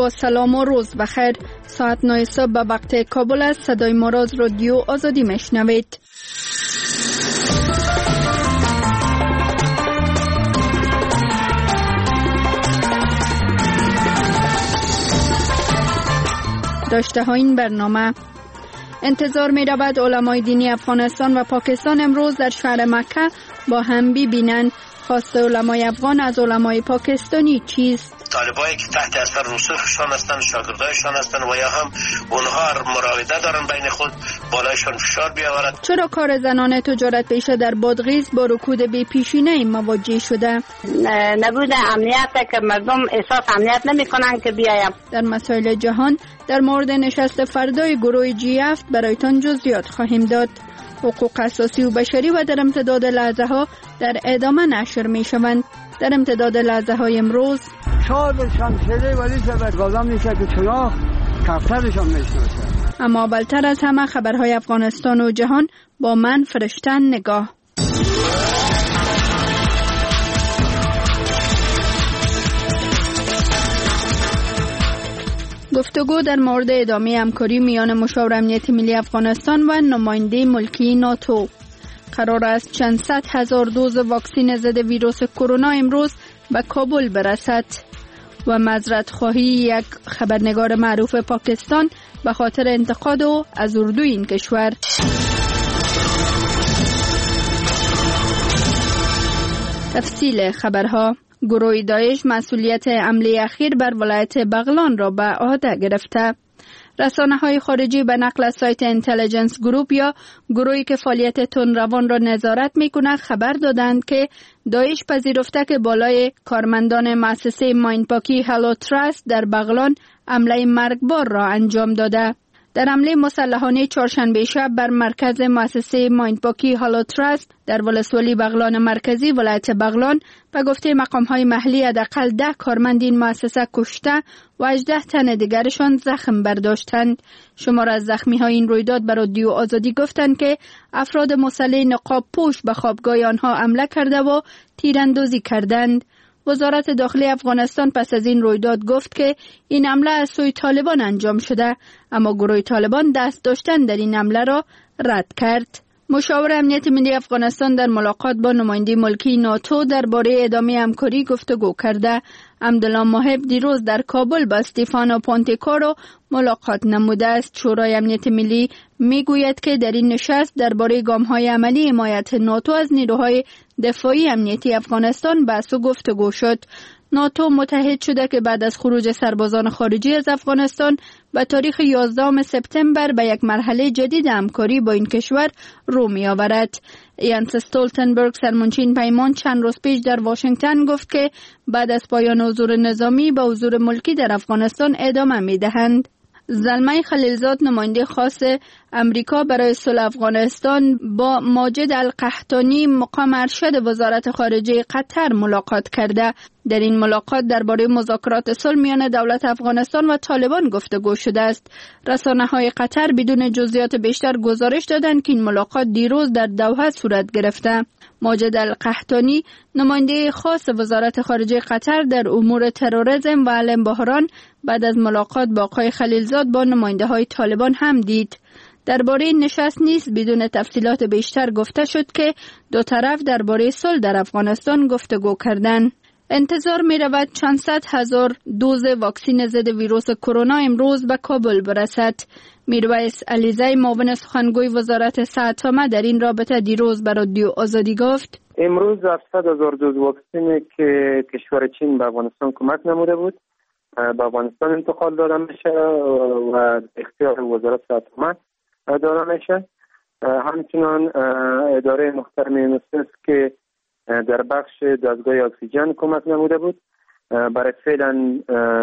با سلام و روز بخیر. ساعت 9 صبح به وقت کابل است. صدای ما را از رادیو آزادی میشنوید. داشته ها این برنامه: انتظار می رود علمای دینی افغانستان و پاکستان امروز در شهر مکه با هم ببینند. خواست علمای افغان از علمای پاکستانی چیست؟ طالبایی که تحت اثر رسوخشان هستند، شاگردایشان هستند و یا هم اونها مراوده دارن بین خود، بالایشان فشار بیاورد. چرا کار زنان تجارت پیشه در بادغیس با رکود بی پیشینه مواجه شده؟ نبود امنیت که مردم احساس امنیت نمی کنن که بیایم. در مسائل جهان در مورد نشست فردای گروه G7 برایتان جزئیات خواهیم داد. حقوق اساسی و بشری و در امتداد لحظه ها در ادامه نشر می شوند. در امتداد لحظه های امروز شادشان شده ولی سبت گازم نیست که چناخ کفترشان میشناسه. اما اولتر از همه خبرهای افغانستان و جهان با من فرشتن نگاه. گفتگو در مورد ادامه همکاری میان مشاور امنیت ملی افغانستان و نماینده ملکی ناتو. قرار است چند صد هزار دوز واکسن ضد ویروس کرونا امروز به کابل برسد و معذرت خواهی یک خبرنگار معروف پاکستان به خاطر انتقاد او از اردو این کشور. تفصیل خبرها: گروه داعش مسئولیت حمله اخیر بر ولایت بغلان را به عهده گرفته. رسانه‌های خارجی به نقل از سایت اینتلیجنس گروپ یا گروهی که فعالیت تندروان را نظارت می‌کند خبر دادند که داعش پذیرفته که بالای کارمندان مؤسسه مایندپاکی هالو تراست در بغلان حمله مرگبار را انجام داده. در حمله مسلحانه چهارشنبه شب بر مرکز مؤسسه مایندپاکی هالو تراست در ولسوالی بغلان مرکزی ولایت بغلان به گفته مقام‌های محلی حداقل 10 کارمند این مؤسسه کشته و 18 تن دیگرشان زخم برداشتند. شمار از زخمی‌های این رویداد به رادیو آزادی گفتند که افراد مسلح نقاب پوش به خوابگاه آنها حمله کرده و تیراندازی کردند. وزارت داخلی افغانستان پس از این رویداد گفت که این حمله از سوی طالبان انجام شده، اما گروه طالبان دست داشتن در این حمله را رد کرد. مشاور امنیت ملی افغانستان در ملاقات با نماینده ملکی ناتو درباره ادامه همکاری گفتگو کرده. حمدالله محب دیروز در کابل با استیفانو پونتیکارو ملاقات نموده است. شورای امنیت ملی میگوید که در این نشست درباره گام‌های عملی حمایت ناتو از نیروهای دفاعی امنیتی افغانستان بحث و گفتگو شد. ناتو متحد شده که بعد از خروج سربازان خارجی از افغانستان به تاریخ 11 سپتامبر به یک مرحله جدید همکاری با این کشور رو می آورد. یانس استولتنبرگ سرمنشین پیمان چند روز پیش در واشنگتن گفت که بعد از پایان حضور نظامی به حضور ملکی در افغانستان ادامه می دهند. زلمه خلیلزاد نماینده خاص امریکا برای صلح افغانستان با ماجد القحطانی مقام ارشد وزارت خارجه قطر ملاقات کرده. در این ملاقات درباره مذاکرات صلح میان دولت افغانستان و طالبان گفتگو شده است. رسانه‌های قطر بدون جزئیات بیشتر گزارش دادند که این ملاقات دیروز در دوحه صورت گرفته. ماجد القحطانی نماینده خاص وزارت خارجه قطر در امور تروریسم و علم بحران بعد از ملاقات با آقای خلیلزاد با نماینده‌های طالبان هم دید. درباره این نشست نیز بدون تفصیلات بیشتر گفته شد که دو طرف درباره صلح در افغانستان گفتگو کردند. انتظار می رود چند صد هزار دوز واکسن ضد ویروس کرونا امروز به کابل برسد. میرویس علیزی معاون سخنگوی وزارت صحت عامه در این رابطه دیروز به رادیو آزادی گفت: امروز 700,000 دوز واکسن که کشور چین به افغانستان کمک نموده بود به افغانستان انتقال داده میشه و اختیار وزارت صحت عامه داده میشه. همچنان اداره محترم یونیسف که در بخش دستگاه اکسیژن کمک نموده بود برای فعلا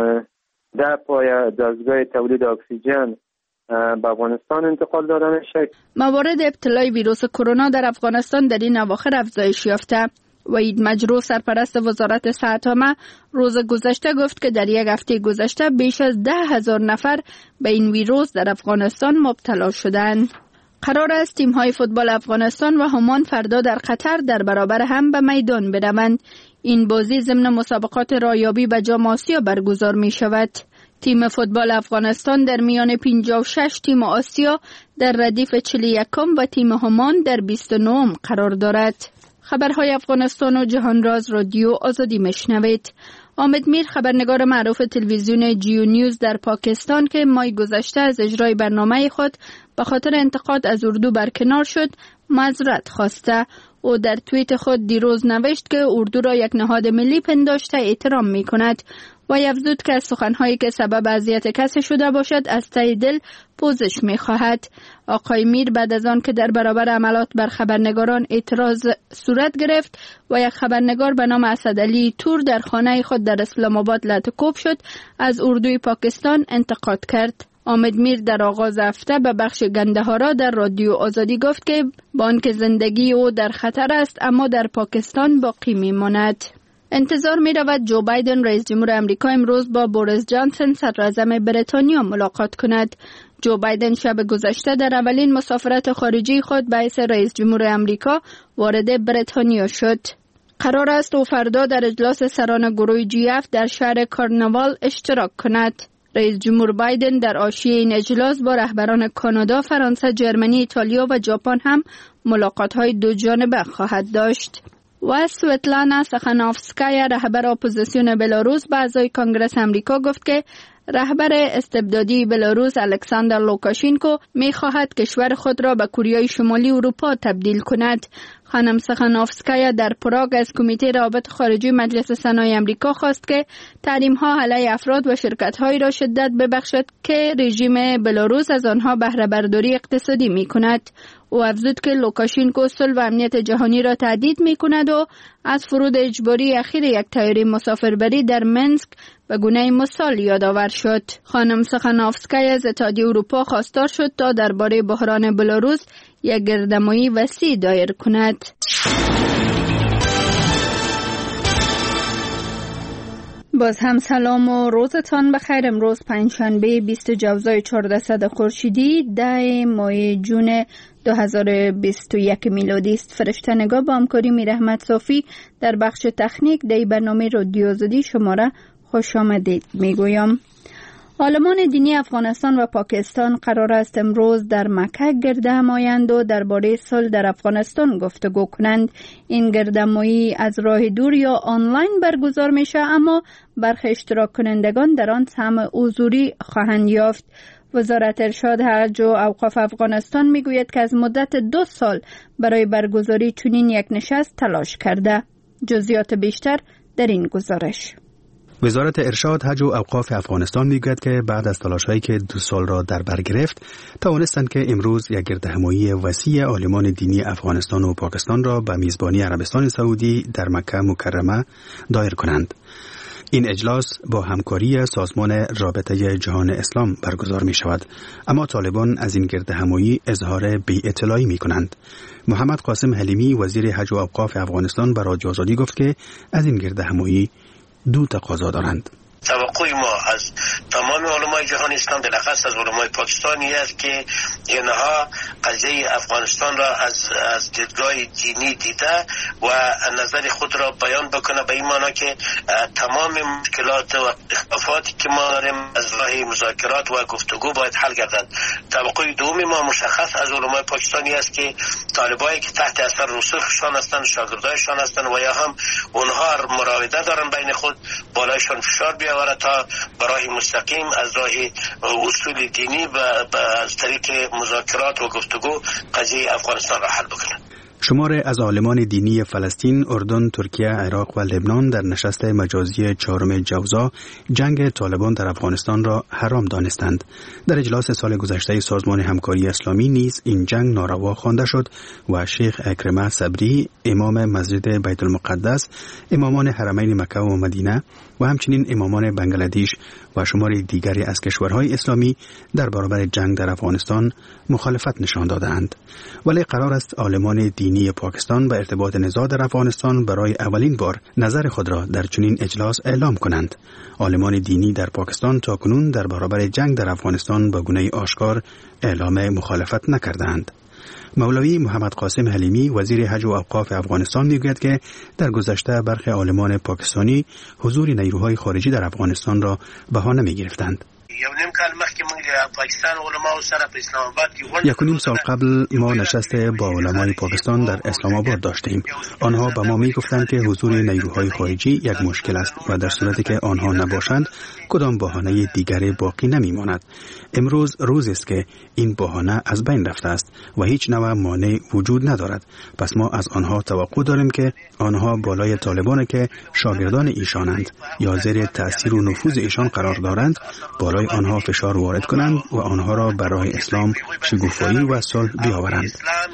10 پای دستگاه تولید اکسیژن به افغانستان انتقال داده میشه. موارد ابتلای ویروس کرونا در افغانستان در این اواخر افزایش یافته. وحید مجروح سرپرست وزارت صحت عامه روز گذشته گفت که در یک هفته گذشته بیش از 10,000 نفر به این ویروس در افغانستان مبتلا شدند. قرار است تیم‌های فوتبال افغانستان و همان فردا در قطر در برابر هم به میدان بروند. این بازی ضمن مسابقات رایابی به جام آسیا برگزار می شود. تیم فوتبال افغانستان در میان 56 تیم آسیا در ردیف 41 و تیم همان در 29 قرار دارد. خبرهای افغانستان و جهان راز رادیو آزادی میشنوید. آمد میر، خبرنگار معروف تلویزیون جیو نیوز در پاکستان که ماه گذشته از اجرای برنامه خود به خاطر انتقاد از اردو برکنار شد، معذرت خواسته. او در توییت خود دیروز نوشت که اردو را یک نهاد ملی پنداشته احترام می کند و افزود که از سخنهایی که سبب اذیت کسی شده باشد از ته دل پوزش می خواهد. آقای میر بعد از آن که در برابر عملات بر خبرنگاران اعتراض صورت گرفت و یک خبرنگار به نام اسدعلی تور در خانه خود در اسلام آباد لطکوب شد، از اردوی پاکستان انتقاد کرد. آمد میر در آغاز هفته به بخش گندهارا در رادیو آزادی گفت که با آنکه زندگی او در خطر است اما در پاکستان باقی میماند. انتظار می رود جو بایدن رئیس جمهور امریکا امروز با بوریس جانسن صدراعظم بریتانیا ملاقات کند. جو بایدن شب گذشته در اولین مسافرت خارجی خود به حیث رئیس جمهور امریکا وارد بریتانیا شد. قرار است او فردا در اجلاس سران گروه G7 در شهر کارناوال اشتراک کند. رئیس جمهور بایدن در حاشیه این اجلاس با رهبران کانادا، فرانسه، جرمنی، ایتالیا و ژاپن هم ملاقات‌های دو جانبه خواهد داشت. و سوتلانا سخانوفسکایا رهبر اپوزیسیون بلاروس به اعضای کنگره امریکا گفت که رهبر استبدادی بلاروس الکساندر لوکاشینکو می خواهد کشور خود را به کره شمالی اروپا تبدیل کند. خانم سخانوفسکایا در پراگ از کمیته روابط خارجی مجلس سنای امریکا خواست که تحریم‌ها علیه افراد و شرکت‌هایی را شدت ببخشد که رژیم بلاروس از آنها بهره برداری اقتصادی می‌کند. او افزود که لوکاشینکو صلح و امنیت جهانی را تهدید می‌کند و از فرود اجباری اخیر یک طیاره مسافربری در منسک به گونه مثال یادآور شد. خانم سخانوفسکایا از اتحادیه اروپا خواستار شد تا درباره بحران بلاروس یک گردهمایی وسیع دایر کند. باز هم سلام و روزتان بخیر. امروز پنجشنبه 20 جوزای 1400 خورشیدی 10 ماه جون 2021 میلادی است. فرشته نگاه با همکاری میرحمت صافی در بخش تکنیک در برنامه رادیو آزادی شما را خوش آمدید میگویم. عالمان دینی افغانستان و پاکستان قرار است امروز در مکه گردهمایی آیند و درباره صلح در افغانستان گفتگو کنند. این گردهمایی از راه دور یا آنلاین برگزار میشه، اما برخی اشتراک کنندگان در آن سهم حضوری خواهند یافت. وزارت ارشاد حج و اوقاف افغانستان میگوید که از مدت 2 سال برای برگزاری چنین یک نشست تلاش کرده. جزئیات بیشتر در این گزارش. وزارت ارشاد حج و اوقاف افغانستان میگوید که بعد از تلاش‌هایی که 2 سال را در بر گرفت، توانستند که امروز یک گردهمایی وسیع عالمان دینی افغانستان و پاکستان را به میزبانی عربستان سعودی در مکه مکرمه دایر کنند. این اجلاس با همکاری سازمان رابطه جهان اسلام برگزار می شود، اما طالبان از این گردهمایی اظهار بی‌اطلاعی می کنند. محمد قاسم حلیمی وزیر حج و اوقاف افغانستان به رادیو آزادی گفت که از این گردهمایی 2 تقاضا دارند. توقع ما از تمام علمای جهان اسلام، بالاخص از علمای پاکستانی است که اینها قضیه افغانستان را از دیدگاه دینی دیده و نظر خود را بیان بکنه، به این معنی که تمام مشکلات و اختلافاتی که ما داریم از راه مذاکرات و گفتگو باید حل گردد. توقع دوم ما مشخص از علمای پاکستانی است که طالبایی که تحت اثر رسوخشان هستند، شاگردایشان هستند و یا هم اونها مراوده دارن بین خود، بالایشان فشار بیاورد تا برای مستقیم از راه اصول دینی و از طریق مذاکرات و گفتگو قضیه افغانستان را حل بکنند. شمار از عالمان دینی فلسطین، اردن، ترکیه، عراق و لبنان در نشست مجازی 4 جوزا جنگ طالبان در افغانستان را حرام دانستند. در اجلاس سال گذشته سازمان همکاری اسلامی نیز این جنگ ناروا خوانده شد و شیخ اکرمه صبری، امام مسجد بیت المقدس، امامان حرمین مکه و مدینه و همچنین امامان بنگلادش و شمار دیگری از کشورهای اسلامی در برابر جنگ در افغانستان مخالفت نشان دادند. ولی قرار است عالمان دینی پاکستان به ارتباط نزاع در افغانستان برای اولین بار نظر خود را در چنین اجلاس اعلام کنند. عالمان دینی در پاکستان تاکنون در برابر جنگ در افغانستان به گونه آشکار اعلام مخالفت نکردند. مولوی محمد قاسم حلیمی وزیر حج و اوقاف افغانستان میگوید که در گذشته برخی عالمان پاکستانی حضور نیروهای خارجی در افغانستان را بهانه میگرفتند. 1.5 سال قبل ما نشست با علمای پاکستان در اسلام آباد داشتیم. آنها به ما می گفتند که حضور نیروهای خارجی یک مشکل است و در صورتی که آنها نباشند کدام بهانه دیگری باقی نمی ماند. امروز روزی است که این بهانه از بین رفته است و هیچ نوع مانع وجود ندارد. پس ما از آنها توقع داریم که آنها بالای طالبان که شاگردان ایشانند یا زیر تأثیر و نفوذ ایشان قرار دارند بالای آنها فشار وارد کنند و آنها را به راه اسلام شگوفایی و صلح بیاورند.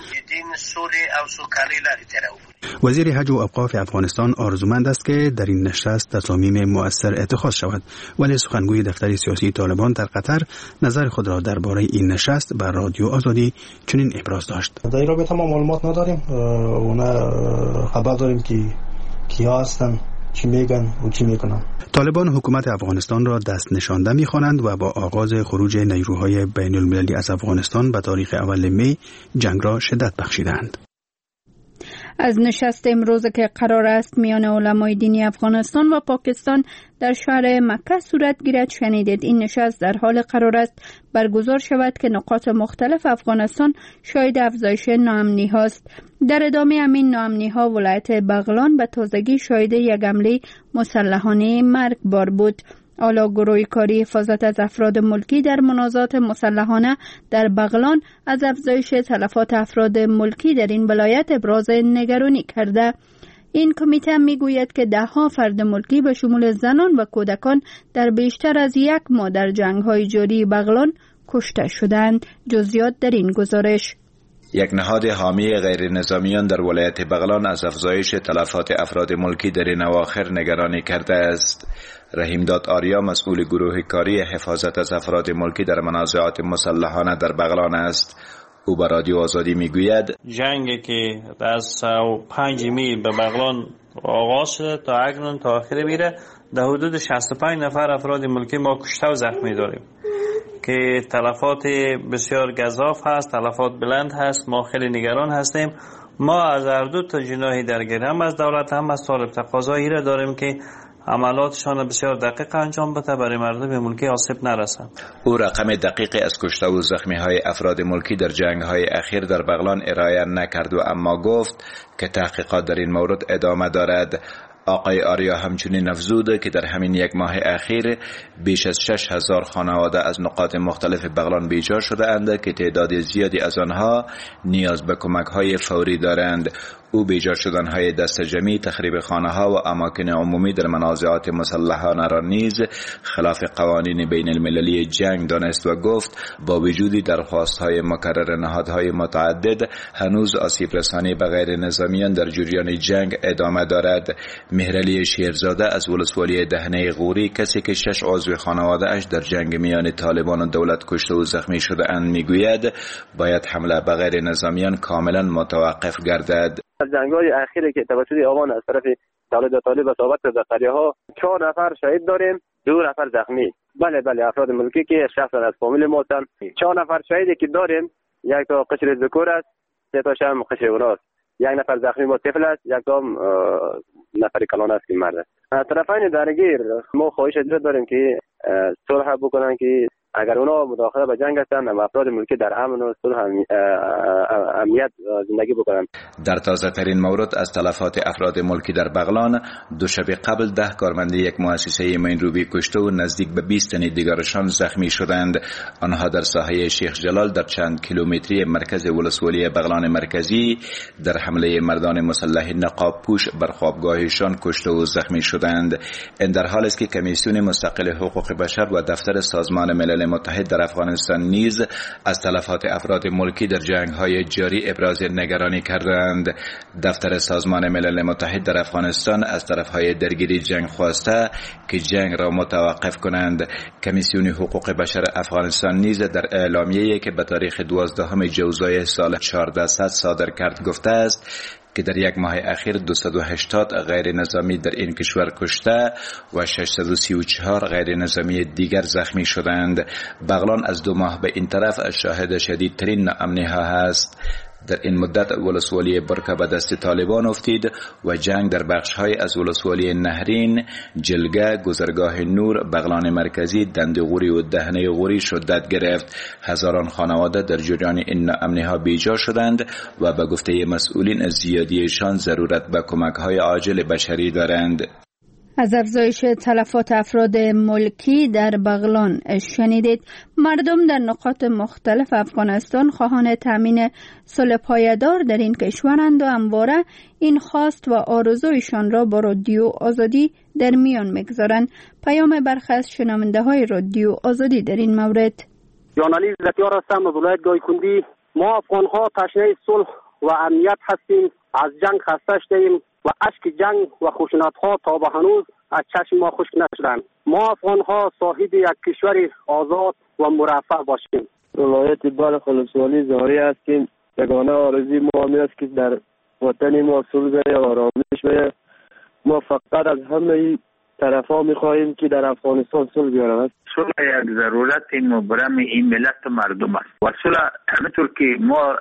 وزیر حج و اوقاف افغانستان آرزومند است که در این نشست تصامیم مؤثر اتخاذ شود، ولی سخنگوی دفتر سیاسی طالبان در قطر نظر خود را درباره این نشست بر رادیو آزادی چنین ابراز داشت. در این رابطه ما معلومات نداریم و نه خبر داریم که کیا هستن، چی میگن و چی میکنن. طالبان حکومت افغانستان را دست نشانده می‌خوانند و با آغاز خروج نیروهای بین المللی از افغانستان به تاریخ اول می جنگ را شدت بخشیدند. از نشست امروز که قرار است میان علمای دینی افغانستان و پاکستان در شهر مکه صورت گیرد شنیدید. این نشست در حال قرار است برگزار شود که نقاط مختلف افغانستان شاهد افزایش ناامنی هاست. در ادامه همین ناامنی ها ولایت بغلان به تازگی شاهد یک حمله مسلحانه مرگبار بود. حالا گروه کاری حفاظت از افراد ملکی در منازعات مسلحانه در بغلان از افزایش تلفات افراد ملکی در این ولایت ابراز نگرانی کرده. این کمیته میگوید که ده‌ها فرد ملکی به شمول زنان و کودکان در بیشتر از یک ماه در جنگ‌های جاری بغلان کشته شدند. جزئیات در این گزارش. یک نهاد حامی غیر نظامیان در ولایت بغلان از افزایش تلفات افراد ملکی در این اواخر نگرانی کرده است. رحیمداد آریا مسئول گروه کاری حفاظت از افراد ملکی در منازعات مسلحانه در بغلان است. او به رادیو آزادی میگوید جنگی که از 5 می به بغلان آغاز شده تا اکنون تا آخر میره در حدود 65 نفر افراد ملکی ما کشته و زخمی داریم که تلفات بسیار گزاف هست، تلفات بلند هست. ما خیلی نگران هستیم. ما از هر دو تا جناحی درگیر، هم از دولت هم از طالب، تقاضایی را داریم که عملاتشان بسیار دقیق انجام بده برای مردم ملکی آسیب نرسد. او رقم دقیقی از کشته و زخمی های افراد ملکی در جنگ های اخیر در بغلان ارائه نکرد و اما گفت که تحقیقات در این مورد ادامه دارد. آقای آریا همچنین افزود که در همین یک ماه اخیر بیش از 6,000 خانواده از نقاط مختلف بغلان بیجا شده اند که تعداد زیادی از آنها نیاز به کمک های فوری دارند. او بیجا شدنهای دست جمعی، تخریب خانه ها و اماکن عمومی در منازعات مسلحانه را نیز خلاف قوانین بین المللی جنگ دانست و گفت با وجود درخواست های مکرر نهادهای متعدد هنوز آسیب رسانی به غیر نظامیان در جریان جنگ ادامه دارد. مهرعلی شیرزاده از ولسوالی دهنه غوری، کسی که 6 عضو خانواده اش در جنگ میان طالبان و دولت کشته و زخمی شده اند میگوید باید حمله به غیر نظامیان کاملا متوقف گردد. جنگ‌های اخیری که توسط آوان از طرف دولت طالب اصابت شده قریه‌ها 4 نفر شهید داریم، 2 نفر زخمی. بله افراد ملکی که شخصا از فامیل ما هستند. 4 نفر شهیدی که داریم، یک تا قشر ذکر است، 3 تاش هم قشر اوناست. 1 نفر زخمی با طفل است، 1 تا نفر کلان است که مرد است. طرفین درگیر ما خواهش داریم که صلح بکنن که اگر اونا مداخله به جنگ هستند و افراد ملکی در امن و صلح امنیت زندگی بکنند. در تازه ترین مورد از تلفات افراد ملکی در بغلان، دوشنبه قبل 10 کارمند یک مؤسسه مینروبی کشته و نزدیک به 20 تن دیگرشان زخمی شدند. آنها در ساحه شیخ جلال در چند کیلومتری مرکز ولسوالی بغلان مرکزی در حمله مردان مسلح نقاب پوش بر خوابگاهشان کشته و زخمی شدند. این در حالی است که کمیسیون مستقل حقوق بشر و دفتر سازمان ملل متحد در افغانستان نیز از تلفات افراد ملکی در جنگ‌های جاری ابراز نگرانی کردند. دفتر سازمان ملل متحد در افغانستان از طرف‌های درگیری جنگ خواسته که جنگ را متوقف کنند. کمیسیون حقوق بشر افغانستان نیز در اعلامیه‌ای که به تاریخ 12 جوزای سال 1400 صادر کرد گفته است که در یک ماه اخیر 280 غیر نظامی در این کشور کشته و 634 غیر نظامی دیگر زخمی شدند. بغلان از 2 ماه به این طرف از شاهد شدیدترین ناامنی ها هست. در این مدت ولسوالی برکه به دست طالبان افتید و جنگ در بخش‌های از ولسوالی نهرین، جلگه، گذرگاه نور، بغلان مرکزی، دندغوری و دهنه غوری شدت گرفت. هزاران خانواده در جریان این ناامنی‌ها بیجا شدند و به گفته مسئولین از زیادیشان ضرورت به کمک‌های عاجل بشری دارند. از افزایش تلفات افراد ملکی در بغلان شنیدید. مردم در نقاط مختلف افغانستان خواهان تامین صلح پایدار در این کشورند و همواره این خواست و آرزویشان را با رادیو آزادی در میان میگذارند. پیام برخی از شنونده های رادیو آزادی در این مورد. جانالی زکیار هستم از ولایت گایکندی. ما افغان‌ها تشنه صلح و امنیت هستیم. از جنگ خسته شدیم و اشک جنگ و خشونت‌ها تا به هنوز از چشم ما خشک نشدند. ما افغان‌ها صاحب یک کشور آزاد و مرفه باشیم. ولایت بلخ ولسوالی زاری هستیم. یگانه آرزوی ما همین است که در وطن ما صلح و آرامش بشه. ما فقط از همه طرفا می‌خواهیم که در افغانستان صلح بیارند. صلح یک ضرورت مبرم این ملت و مردم است و صلح همینطور که ما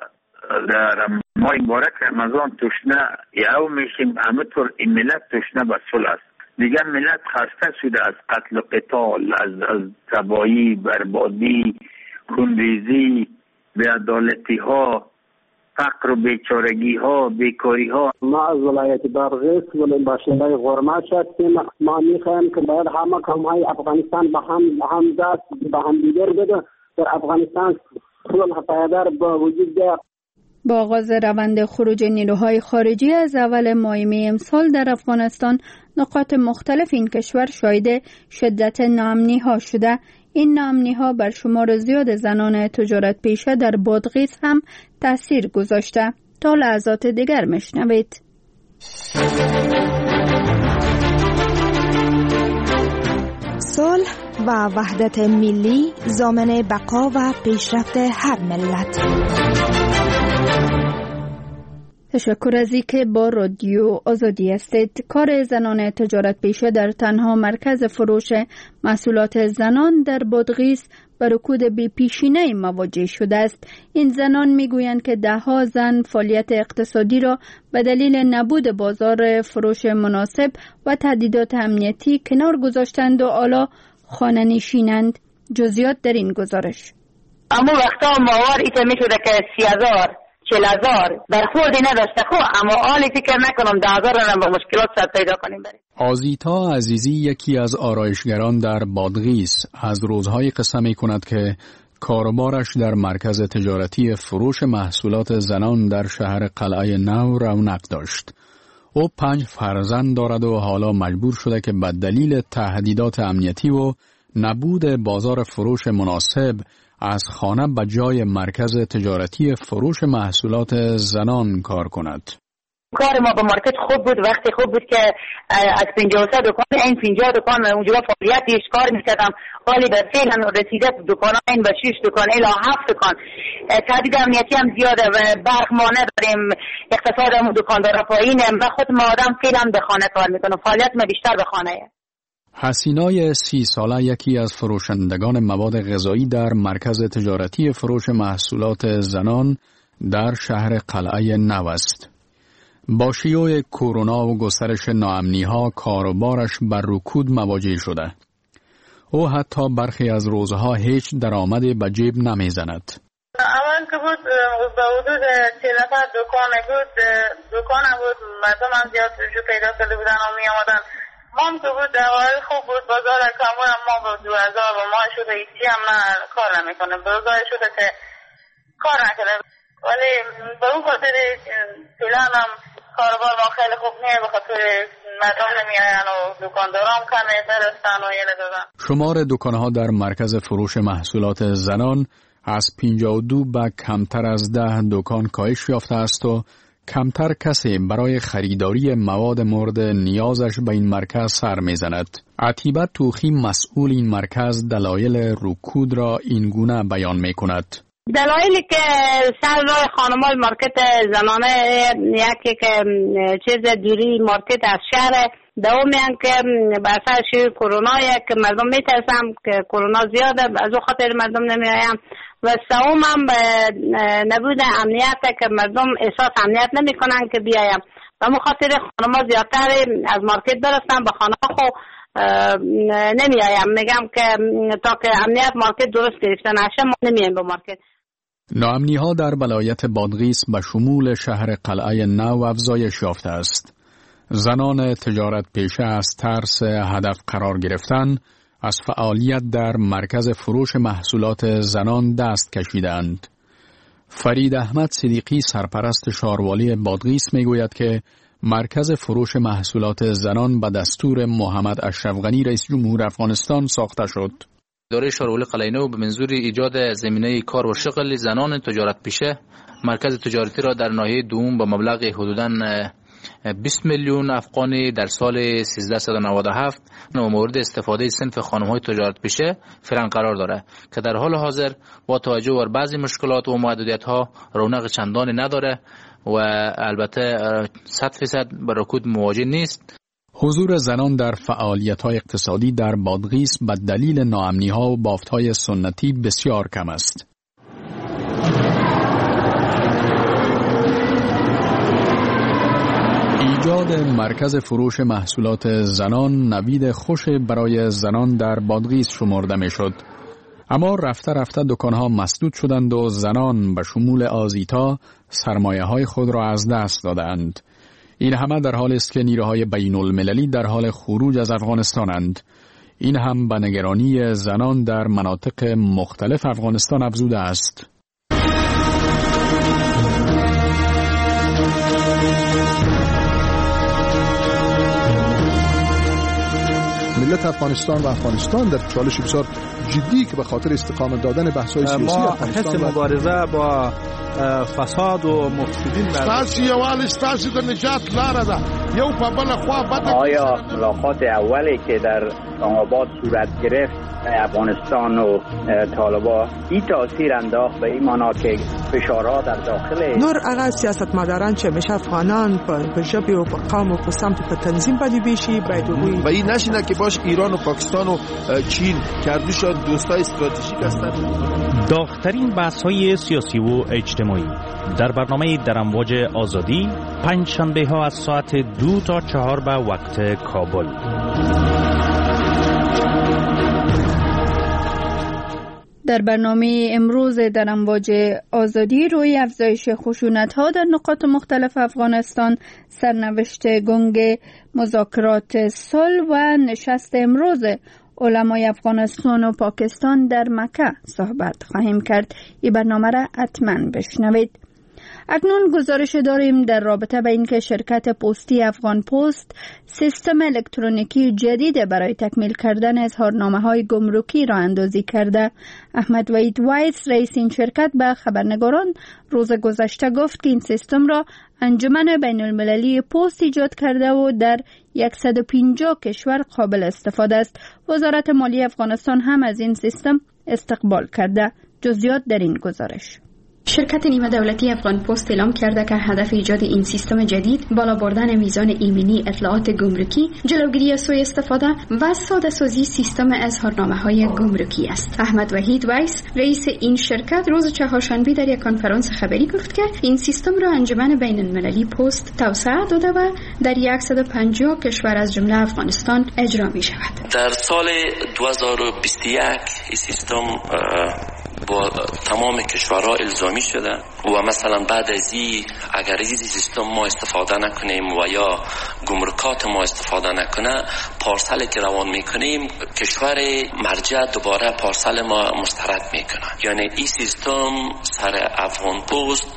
در ماه مبارک رمضان تشنه یهو میشیم، همینطور این ملت تشنه به صلح است. دیگر ملت خسته شده از قتل و قتال، از تباهی، بربادی، خونریزی، بی‌عدالتی ها، فقر و بیچارگی ها، بیکاری ها. ما از ولایت بادغیس و باشنده غرمش هستیم. ما میخوایم که باید همه قوم‌های افغانستان به هم دست به هم دیگر بده در افغانستان صلح پایدار با وجود بیاد. با آغاز روند خروج نیروهای خارجی از اول ماه می امسال در افغانستان، نقاط مختلف این کشور شاهد شدت ناامنی‌ها شده. این ناامنی‌ها بر شمار زیاد زنان تجارت پیشه در بادغیس هم تأثیر گذاشته. تا لحظات دیگر میشنوید. صلح و وحدت ملی ضامن بقا و پیشرفت هر ملت. تشکر از اینکه با رادیو آزادی هستید. کار زنان تجارت پیشه در تنها مرکز فروش محصولات زنان در بادغیس با رکود بی پیشینه مواجه شده است. این زنان میگویند که دهها زن فعالیت اقتصادی را به دلیل نبود بازار فروش مناسب و تهدیدات امنیتی کنار گذاشتند و حالا خانه نشینند. جزئیات در این گزارش. اما وقتا ماوار ایتا میشده که 30,000 40,000 برخوردی نداشته اما حالی فکر نکنم 10,000 را با مشکلات سر پیدا کنیم بریم. آزیتا عزیزی یکی از آرایشگران در بادغیس از روزهای قصه می کند که کاروبارش در مرکز تجارتی فروش محصولات زنان در شهر قلعه نو رونق داشت. او 5 فرزند دارد و حالا مجبور شده که به دلیل تهدیدات امنیتی و نبود بازار فروش مناسب از خانه به جای مرکز تجارتی فروش محصولات زنان کار کند. کار ما با مارکت خوب بود، وقتی خوب بود که از 53 دکان این 50 دکان اونجا فعالیتش کار میکردم. حالی به فعلا رسیده دکان این به 6 دکان الی 7 دکان. تهدید امنیتی هم زیاده و برق ما نداریم، اقتصادمون دکاندارا پایینه و خود ما آدم فعلا به خانه کار میکنم، فعالیت ما بیشتر به خانه. حسینای 30 ساله یکی از فروشندگان مواد غذایی در مرکز تجارتی فروش محصولات زنان در شهر قلعه نو است. با شیوع کرونا و گسترش ناامنی‌ها کاروبارش بر رکود مواجه شده. او حتی برخی از روزها هیچ درآمدی به جیب نمیزند. اول که بود به حدود 40 نفر دکان بود، مردم هم زیاد جو پیدا کرده بودن و می آمدن. مام که بود دوال خوب بود، بازار کمون هم ما با 2000 و ماه شده ایچی هم کار نمیکنه، بازار شده که کار نکنه. ولی به اون خاطر فیلان هم کاربار ما خیلی خوب نیه، به خاطر مردم نمیاین و دکانداران کمه درستن و یه دادن. شمار دکانها در مرکز فروش محصولات زنان از 52 به کمتر از 10 دکان کاهش یافته است و کمتر کسی برای خریداری مواد مورد نیازش به این مرکز سر میزند. عتیبه توخی مسئول این مرکز دلایل رکود را این گونه بیان می کند. دلایلی که سر راه خانم‌های مارکت زنانه یکی که چیز دوری مارکت از شهر، دومی هم که به اثر شیوع کرونا که مردم میترسن که کرونا زیاده از او خاطر مردم نمیایم، و سوم هم به نبود امنیت که مردم احساس امنیت نمیکنن که بیایم، و به خاطر خانم‌ها زیادتر از مارکت برسن به خانه خو نمیایم. میگم که تا که امنیت مارکت درست گرفته نشه ما نمیایم به مارکت. ناامنی ها در ولایت بادغیس به شمول شهر قلعه نو افزایش یافته است. زنان تجارت پیشه از ترس هدف قرار گرفتن از فعالیت در مرکز فروش محصولات زنان دست کشیدند. فرید احمد صدیقی سرپرست شاروالی بادغیس میگوید که مرکز فروش محصولات زنان به دستور محمد اشرف غنی رئیس جمهور افغانستان ساخته شد. اداره شاروالی قلعه نو به منظور ایجاد زمینه کار و شغل زنان تجارت پیشه مرکز تجارتی را در ناحیه دوم با مبلغ حدوداً 20 میلیون افغانی در سال 1397 و مورد استفاده صنف خانم‌های تجارت پیشه فعلا قرار داره که در حال حاضر با توجه بر بعضی مشکلات و محدودیت‌ها رونق چندانی نداره و البته 100% به رکود مواجه نیست. حضور زنان در فعالیت‌های اقتصادی در بادغیس به دلیل ناامنی‌ها و بافت‌های سنتی بسیار کم است. ایجاد مرکز فروش محصولات زنان نوید خوش برای زنان در بادغیس شمرده می‌شد. اما رفته رفته دکان‌ها مسدود شدند و زنان به شمول آزیتا سرمایه‌های خود را از دست دادند. این همه در حالی است که نیروهای بین‌المللی در حال خروج از افغانستانند. این هم به نگرانی زنان در مناطق مختلف افغانستان افزوده است. ملت افغانستان و افغانستان در چالش بسیار جدی که به خاطر استقامت دادن بحث‌های سیاسی ما حس مبارزه با فساد و مفسدین ستاسو یووالی ستاسو د نجات لاره ده. یو په بله خوا بده. آیا ملاقات اولی که در اسلام‌آباد صورت گرفت افغانستان و طالبان این تاثیر انداخت به این معنا که فشارها در داخل نور هغه سیاستمداران چې همیشه افغانان په ژبې او په قوم او په سمت په تنظیم باندې بیشي باید و این نشینه که باش ایران و پاکستان و چین که هردوشان دوستای استراتژیک هستند. داغ‌ترین بحث‌های سیاسی و اجتماعی در برنامه در امواج آزادی پنج شنبه ها از ساعت 2 تا 4 به وقت کابل. در برنامه امروز در امواج آزادی روی افزایش خشونت‌ها در نقاط مختلف افغانستان، سرنوشت گنگ مذاکرات صلح و نشست امروز علمای افغانستان و پاکستان در مکه صحبت خواهیم کرد. این برنامه را حتما بشنوید. اکنون گزارش داریم در رابطه با اینکه شرکت پستی افغان پست سیستم الکترونیکی جدید برای تکمیل کردن اظهارنامه‌های گمرکی را اندازی کرده. احمد وحید وایس رئیس این شرکت به خبرنگاران روز گذشته گفت که این سیستم را انجمن بین المللی پست ایجاد کرده و در 150 کشور قابل استفاده است. وزارت مالی افغانستان هم از این سیستم استقبال کرده. جزئیات در این گزارش. شرکت نیمه دولتی افغان پست اعلام کرده که هدف ایجاد این سیستم جدید بالا بردن میزان ایمنی اطلاعات گمرکی، جلوگیری از سوء استفاده و ساده سازی سیستم اظهارنامه‌های گمرکی است. احمد وحید وایس رئیس این شرکت روز چهارشنبه در یک کنفرانس خبری گفت که این سیستم را انجمن بین المللی پست توسعه داده و در 150 کشور از جمله افغانستان اجرا می شود. در سال 2021 این سیستم با تمام کشورها الزامی شده و مثلا بعد از این اگر از این سیستم ما استفاده نکنیم و یا گمرکات ما استفاده نکنه، پارسل که روان میکنیم کشور مرجع دوباره پارسل ما مسترد میکنه. یعنی این سیستم سر افغان پست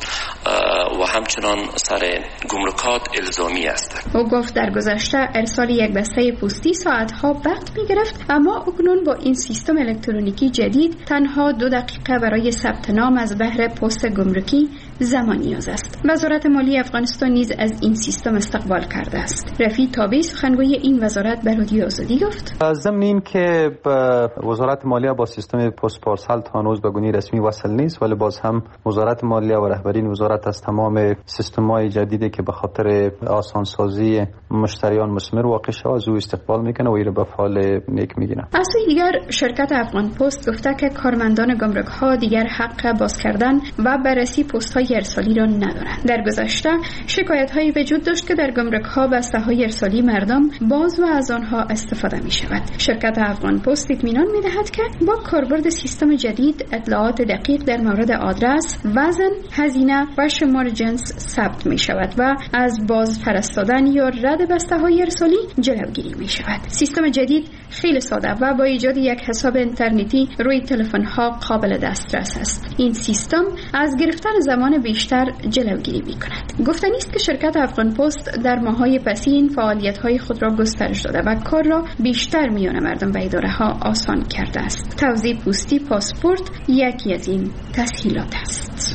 و همچنان سر گمرکات الزامی است. او گفت در گذشته ارسال یک بسته پستی ساعتها وقت می گرفت، اما اکنون با این سیستم الکترونیکی جدید تنها 2 دقیقه برای ثبت نام از بهر پست گمرکی زمان نیاز است. وزارت مالی افغانستان نیز از این سیستم استقبال کرده است. رفیع تابعی سخنگوی این وزارت به رادیو آزادی گفت ضمن این که وزارت مالیه با سیستم پست پارسال تا هنوز به گونه رسمی وصل نیست، ولی باز هم وزارت مالیه و رهبرین وزارت از تمام سیستم‌های جدیدی که به خاطر آسانسازی مشتریان مثمر واقع شود از او استقبال میکنه و این را به فعال نیک میگیره. از سوی دیگر شرکت افغان پست گفته که کارمندان گمرک‌ها دیگر حق باز کردن و بررسی پست‌های ارسالی را ندارند. در گذشته شکایت‌هایی وجود داشت که در گمرک‌ها بسته‌های ارسالی مردم باز و از آنها استفاده می‌شود. شرکت افغان پست اطمینان می‌دهد که با کاربرد سیستم جدید اطلاعات دقیق در مورد آدرس، وزن، هزینه و شمار جنس ثبت می‌شود و از باز فرستادن یا رد بسته‌های ارسالی جلوگیری می‌شود. سیستم جدید خیلی ساده و با ایجاد یک حساب اینترنتی روی تلفن‌ها قابل دسترس است. این سیستم از گرفتن زمان بیشتر جلوگیری می‌کند. گفتنی است که شرکت افغان پست در ماه‌های پسین فعالیت‌های خود را گسترش داده و کار را بیشتر میان مردم و اداره‌ها آسان کرده است. توزیع پستی پاسپورت یکی از این تسهیلات است.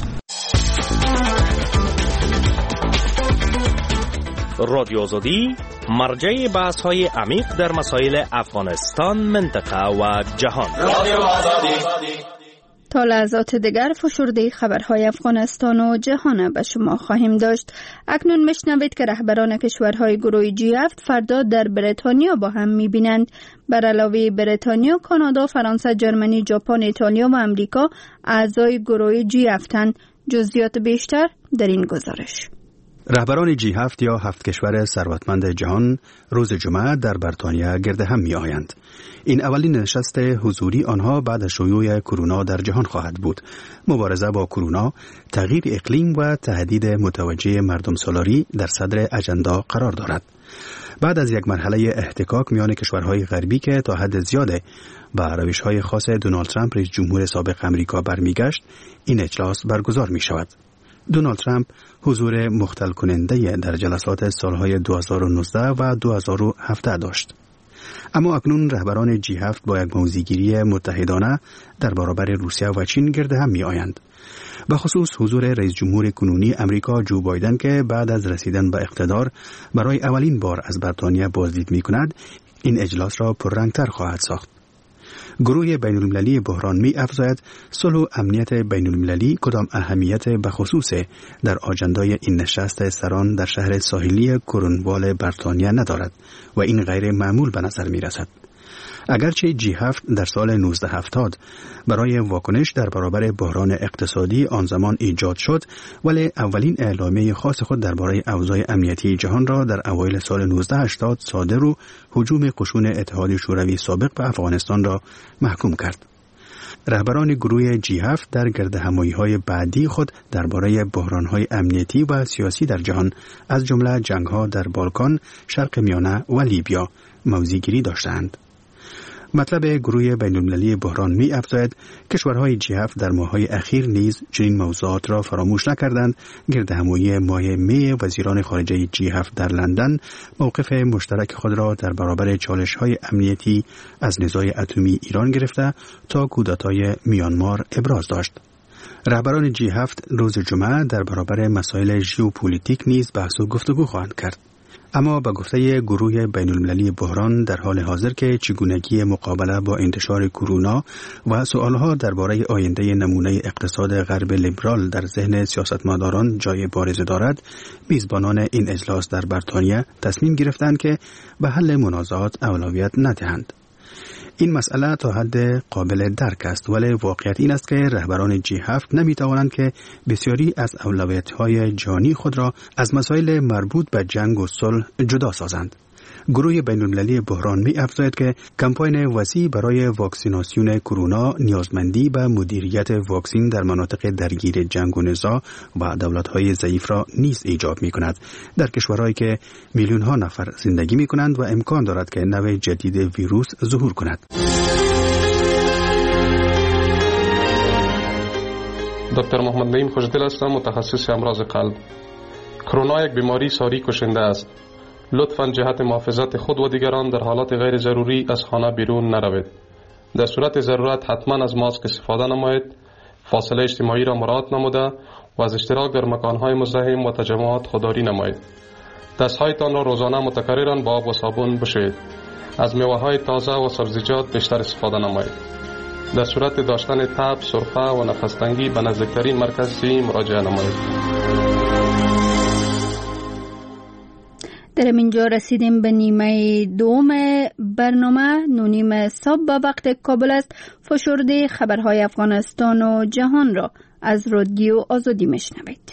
رادیو آزادی مرجع بحث‌های عمیق در مسائل افغانستان، منطقه و جهان. رادیو آزادی. تا لحظات دیگر فشرده خبرهای افغانستان و جهان به شما خواهیم داشت. اکنون میشنوید که رهبران کشورهای گروه G7 فردا در بریتانیا با هم میبینند. بر علاوه بریتانیا، کانادا، فرانسه، جرمنی، ژاپن، ایتالیا و امریکا اعضای گروه G7 جزئیات بیشتر در این گزارش. رهبران G7 یا 7 کشور ثروتمند جهان روز جمعه در بریتانیا گرد هم می آیند. این اولین نشست حضوری آنها بعد از شیوع کرونا در جهان خواهد بود. مبارزه با کرونا، تغییر اقلیم و تهدید متوجه مردم سالاری در صدر اجندا قرار دارد. بعد از یک مرحله احتکاک میان کشورهای غربی که تا حد زیاده با روش‌های خاص دونالد ترامپ رئیس جمهور سابق آمریکا برمیگشت، این اجلاس برگزار می شود. دونالد ترامپ حضور مختل کننده در جلسات سالهای 2019 و 2017 داشت. اما اکنون رهبران G7 با یک موضع‌گیری متحدانه در برابر روسیه و چین گرد هم می آیند. به خصوص حضور رئیس جمهور کنونی امریکا جو بایدن که بعد از رسیدن به اقتدار برای اولین بار از بریتانیا بازدید می کند، این اجلاس را پررنگتر خواهد ساخت. گروه بین‌المللی بحران می افزاید صلح و امنیت بین‌المللی کدام اهمیت بخصوص در آجندای این نشست سران در شهر ساحلی کورنوال بریتانیا ندارد و این غیر معمول به نظر می رسد. اگرچه G7 در سال 1970 برای واکنش در برابر بحران اقتصادی آن زمان ایجاد شد، ولی اولین اعلامیه خاص خود درباره اوضاع امنیتی جهان را در اوایل سال 1980 صادر و هجوم قشون اتحاد شوروی سابق به افغانستان را محکوم کرد. رهبران گروه G7 در گردهمایی‌های بعدی خود درباره بحران‌های امنیتی و سیاسی در جهان از جمله جنگ‌ها در بالکان، شرق میانه و لیبیا موضع‌گیری داشتند. مطلب گروه بین‌المللی بحران می افزاید کشورهای G7 در ماه‌های اخیر نیز چنین موضوعات را فراموش نکردند. گردهمایی ماه می وزیران خارجه G7 در لندن موقف مشترک خود را در برابر چالش‌های امنیتی از نزاع اتمی ایران گرفته تا کودتای میانمار ابراز داشت. رهبران G7 روز جمعه در برابر مسائل ژئوپلیتیک نیز بحث و گفتگو خواهند کرد. اما به گفته گروه بین‌المللی بحران در حال حاضر که چگونگی مقابله با انتشار کرونا و سؤالها درباره آینده نمونه اقتصاد غرب لیبرال در ذهن سیاستمداران جای بارز دارد، میزبانان این اجلاس در بریتانیا تصمیم گرفتند که به حل منازعات اولویت ندهند. این مسئله تا حد قابل درک است، ولی واقعیت این است که رهبران G7 نمیتوانند که بسیاری از اولویت‌های جهانی خود را از مسائل مربوط به جنگ و صلح جدا سازند. گروه بین‌المللی بحران می افزاید که کمپاین وسیع برای واکسیناسیون کرونا نیازمندی به مدیریت واکسین در مناطق درگیر جنگ و نزاع و دولت‌های ضعیف را نیز ایجاب می کند. در کشورهایی که میلیون‌ها نفر زندگی می کنند و امکان دارد که نوع جدید ویروس ظهور کند. دکتر محمد نعیم خوشدل هستم، متخصص امراض قلب. کرونا یک بیماری ساری کشنده است. لطفاً جهت محافظت خود و دیگران در حالات غیر ضروری از خانه بیرون نروید. در صورت ضرورت حتما از ماسک استفاده نمایید، فاصله اجتماعی را مراعات نموده و از اشتراک در مکانهای مزدحم و تجمعات خودداری نمایید. دستهایتان را روزانه متکررا با آب و صابون بشویید. از میوه‌های تازه و سبزیجات بیشتر استفاده نمایید. در صورت داشتن تب، سرفه و نفس تنگی به نزدیکترین مرکز صحی مراجعه نمایید. در اینجا رسیدیم به نیمه دوم برنامه. 9:30 صبح به وقت کابل است. فشرده خبرهای افغانستان و جهان را از رادیو آزادی میشنوید.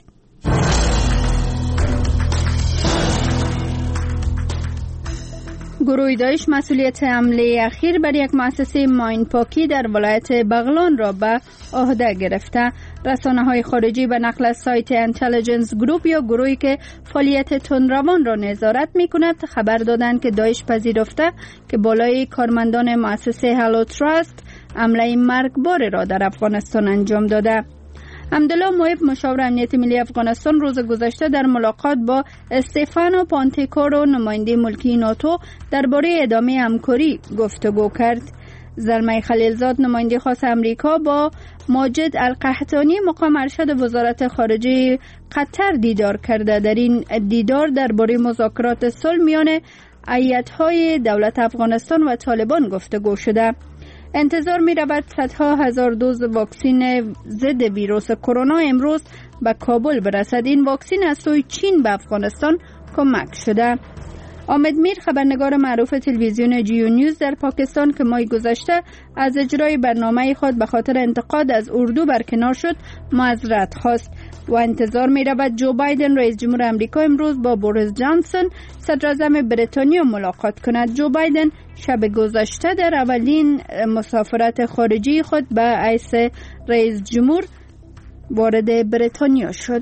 گروه داعش مسئولیت حمله اخیر بر یک مؤسسه ماین پاکی در ولایت بغلان را به عهده گرفته. رسانه‌های خارجی به نقل از سایت اینتلیجنس گروپ یا گروهی که فعالیت تندروان را نظارت می‌کند خبر دادند که داعش پذیرفته که بالای کارمندان مؤسسه هلو تراست حمله مرگبار را در افغانستان انجام داده. حمدالله محب مشاور امنیت ملی افغانستان روز گذشته در ملاقات با استفانو پانتیکورو نماینده ملکی ناتو درباره ادامه همکاری گفتگو کرد. زلمه خلیلزاد نماینده خاص امریکا با ماجد القحطانی مقام ارشد وزارت خارجه قطر دیدار کرده. در این دیدار درباره مذاکرات صلح میان ایت‌های دولت افغانستان و طالبان گفتگو شده. انتظار می رود صدها هزار دوز واکسن ضد ویروس کرونا امروز به کابل برسد. این واکسن از سوی چین به افغانستان کمک شده. آمد میر خبرنگار معروف تلویزیون جیو نیوز در پاکستان که ماه گذشته از اجرای برنامه خود به خاطر انتقاد از اردو برکنار شد معذرت خواست و انتظار می رود جو بایدن رئیس جمهور آمریکا امروز با بوریس جانسون صدر اعظم بریتانیا ملاقات کند. جو بایدن شب گذشته در اولین مسافرت خارجی خود به حیث رئیس جمهور وارد بریتانیا شد.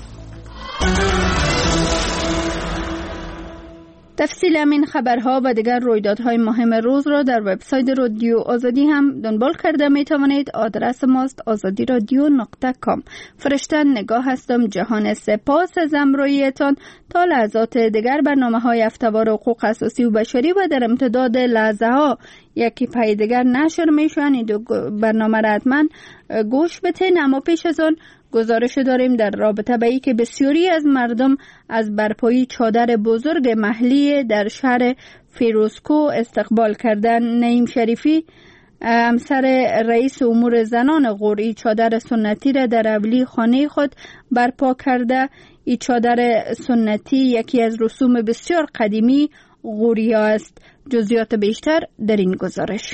تفصیل همین خبرها و دیگر رویدادهای مهم روز را در وبسایت رادیو آزادی هم دنبال کرده می توانید. آدرس ماست azadiradio.com. فرشته نگاه هستم. جهان سپاس از همراهیتان. تا لحظات دیگر برنامه‌های هفته‌وار حقوق اساسی و بشری و در امتداد لحظه ها یکی پای دیگر نشر میشوند. این دو برنامه را حتما گوش بدین. اما پیش از آن گزارش داریم در رابطه به اینکه بسیاری از مردم از برپایی چادر بزرگ محلی در شهر فیروزکو استقبال کردن. نعیم شریفی همسر رئیس امور زنان غوری چادر سنتی را در اولی خانه خود برپا کرده. این چادر سنتی یکی از رسوم بسیار قدیمی غوریا است. جزئیات بیشتر در این گزارش.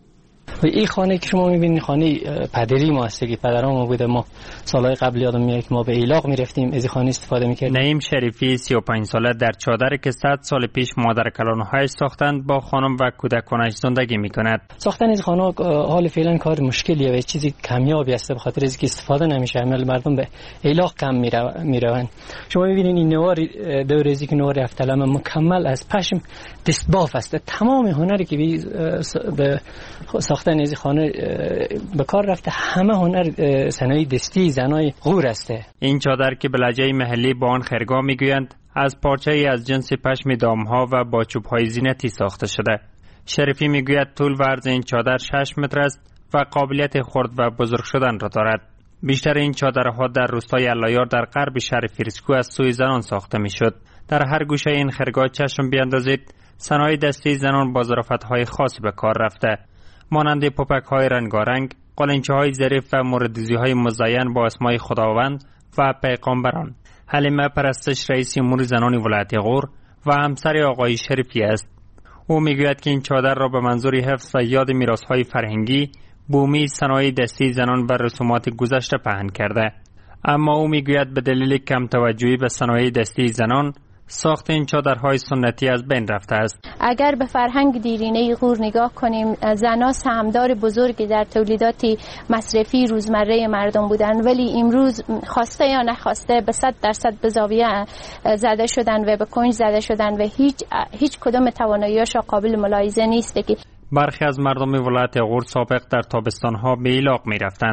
و این خانه که شما میبینید خانه پدری ما است که پدرام بوده. ما سالهای قبل یادم میاد که ما به ایلاق میرفتیم از این خانه استفاده میکردیم. نعیم شریفی 35 ساله در چادر که 100 سال پیش مادر کلانهایش ساختند با خانم و کودکانش زندگی میکند. ساختن از خانه حال فعلا کار مشکلیه و چیزی کمیابی است به خاطر اینکه استفاده نمیشه. عمل مردم به ایلاق کم میروند. شما میبینید این نوار دور ازی که نوار افتلم مکمل از پشم دستباف است. تمام هنری که به ساختن از خانه به کار رفته همه هنر صنایع دستی زنای غور است. این چادر که به لهجه محلی با آن خرگاه میگویند از پارچه‌ای از جنس پشم دامها و با چوب‌های زینتی ساخته شده. شریفی میگوید طول و عرض این چادر 6 متر است و قابلیت خرد و بزرگ شدن را دارد. بیشتر این چادرها در روستای علایار در غرب شهر فیروزکو از سوی زنان ساخته میشد. در هر گوشه این خرگاه چشم بیاندازید صنایع دستی زنان با ظرافت‌های خاصی به کار رفته، مانند پوپک‌های رنگارنگ، قالنچه‌های ظریف و موردیزی‌های مزین با اسمای خداوند و پیغامبران. حلیمه پرستش رئیس امور زنان ولایت غور و همسر آقای شریفی است. او میگوید که این چادر را به منظور حفظ و یاد میراث‌های فرهنگی، بومی، صنایع دستی زنان بر رسومات گذشته پهن کرده. اما او میگوید به دلیل کم توجهی به صنایع دستی زنان، ساخت این چادرهای سنتی از بین رفته است. اگر به فرهنگ دیرینه غور نگاه کنیم، زنان سهمدار بزرگی در تولیدات مصرفی روزمره مردم بودند، ولی امروز خواسته یا نخواسته به 100% به زاویه زده شدن و به کنج زده شدن و هیچ کدام توانایی‌اش قابل ملاحظه نیست. که برخی از مردم ولایت غور سابق در تابستان‌ها به ایلاق می‌رفتند.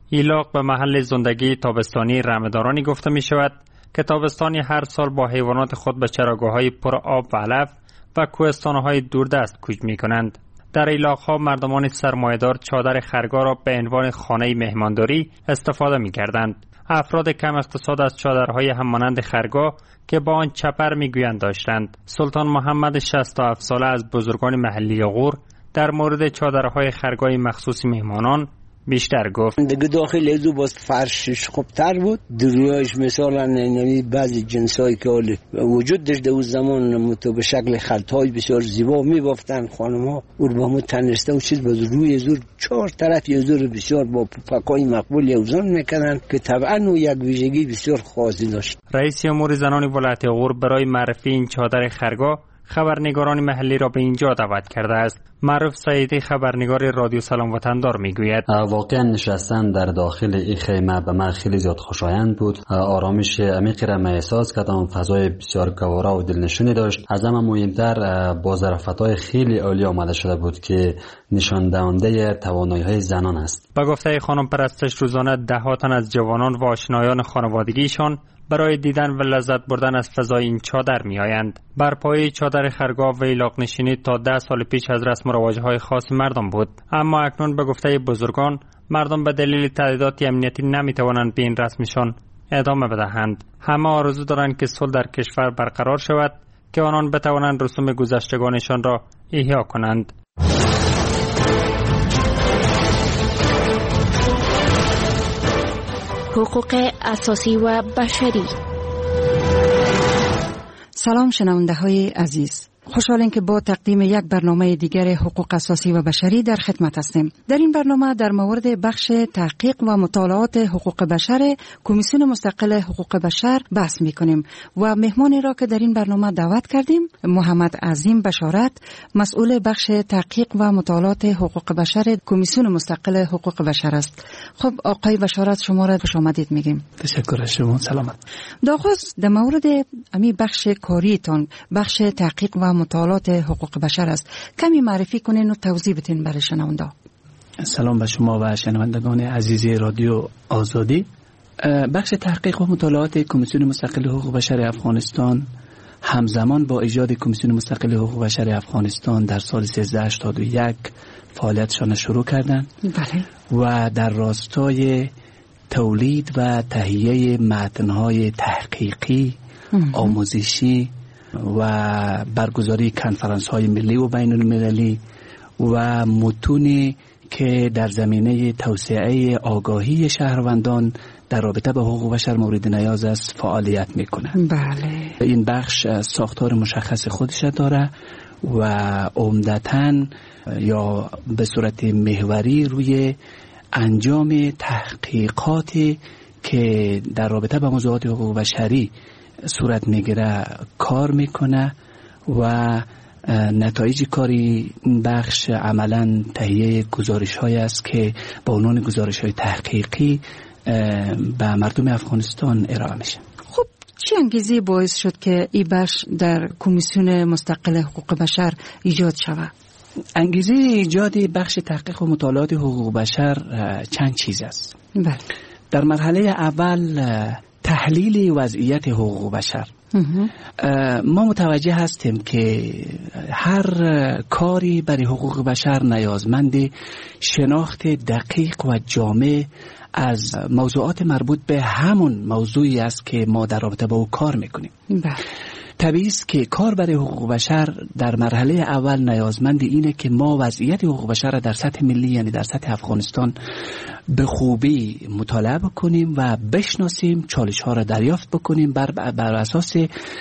ایلاق به محل زندگی تابستانی رمه‌دارانی گفته می شود که تابستانی هر سال با حیوانات خود به چراگاه‌های پر آب و علف و کوهستان‌های دوردست کوچ می‌کنند. در ایلاق‌ها مردمان سرمایه‌دار چادر خرگاه را به عنوان خانه مهمانداری استفاده می‌کردند. افراد کم اقتصاد از چادرهای همانند خرگاه که با آن چپر می‌گویند داشتند. سلطان محمد 67 ساله از بزرگان محلی غور در مورد چادرهای خرگاه مخصوص مهمانان بیشتر گفت. دیگه داخل ازو باز فرشش خوبتر بود. درویش مثلا یعنی بعضی جنسایی که وجود داشته اون زمان به شکل خلطای بسیار زیبا می‌بافتن خانم‌ها. اون با مو تنسته و چیز باز روی زور 4 طرف یه زور بسیار با پاکای مقبول اوزان می‌کردن که طبعاً اون یک ویژگی بسیار خاصی داشت. رئیس امور زنان ولایت غور برای معرفی این چادر خرگاه خبرنگاران محلی را به اینجا دعوت کرده است. معروف سعیدی خبرنگار رادیو سلام وطندار میگوید واقعا نشستن در داخل این خیمه به من خیلی زیاد خوشایند بود. آرامش عمیقی را من احساس کردم. فضای بسیار گوارا و دلنشینی داشت. از همه مهمتر با ظرافت‌های خیلی عالی آمده شده بود که نشان دهنده توانایی‌های زنان است. با گفته خانم پرستش روزانه ده‌ها تن از جوانان و آشنایان خانوادگیشان برای دیدن و لذت بردن از فضای این چادر می آیند. برپایی چادر خرگاه و ایلاق نشینی تا 10 سال پیش از رسم و رواج‌های خاص مردم بود، اما اکنون به گفته بزرگان مردم به دلیل تهدیدات امنیتی نمی توانند به این رسمشان ادامه بدهند. همه آرزو دارند که صلح در کشور برقرار شود که آنان بتوانند رسوم گذشتگانشان را احیا کنند. حقوق اساسی و بشری. سلام شنونده های عزیز، خوشحالیم که با تقدیم یک برنامه دیگر حقوق اساسی و بشری در خدمت هستیم. در این برنامه در مورد بخش تحقیق و مطالعات حقوق بشر کمیسیون مستقل حقوق بشر بحث می‌کنیم و مهمانی را که در این برنامه دعوت کردیم محمد عظیم بشارت، مسئول بخش تحقیق و مطالعات حقوق بشر کمیسیون مستقل حقوق بشر است. خب آقای بشارت، شما را خوش آمدید میگیم. تشکر از شما. سلامت. داخل در مورد امی بخش کاریتان، بخش تحقیق و مطالعات حقوق بشر است، کمی معرفی کنین و توضیح بدین برای شنونده. سلام به شما و شنوندگان عزیز رادیو آزادی. بخش تحقیق و مطالعات کمیسیون مستقل حقوق بشر افغانستان همزمان با ایجاد کمیسیون مستقل حقوق بشر افغانستان در سال 1381 فعالیتشان شروع کردند. بله. و در راستای تولید و تهیه متن‌های تحقیقی، آموزشی و برگزاری کنفرانس‌های ملی و بین المللی و متونی که در زمینه توسعه آگاهی شهروندان در رابطه با حقوق بشر مورد نیاز است فعالیت می‌کنند. بله. این بخش ساختار مشخص خودش داره و عمدتاً یا به صورت محوری روی انجام تحقیقاتی که در رابطه با موضوعات حقوق بشری صورت میگیره کار میکنه و نتایج کاری این بخش عملا تهیه گزارش های است که با عنوان گزارش های تحقیقی به مردم افغانستان ارائه میشه. خب چه انگیزی باعث شد که این بخش در کمیسیون مستقل حقوق بشر ایجاد شود؟ انگیزه ایجاد بخش تحقیق و مطالعات حقوق بشر چند چیز است. بله. در مرحله اول تحلیل وضعیت حقوق بشر. ما متوجه هستیم که هر کاری برای حقوق بشر نیازمند شناخت دقیق و جامع از موضوعات مربوط به همون موضوعی است که ما در رابطه با او کار میکنیم. طبیعی است که کار برای حقوق بشر در مرحله اول نیازمند اینه که ما وضعیت حقوق بشر را در سطح ملی یعنی در سطح افغانستان به خوبی مطالعه بکنیم و بشناسیم، چالش ها را دریافت بکنیم، بر اساس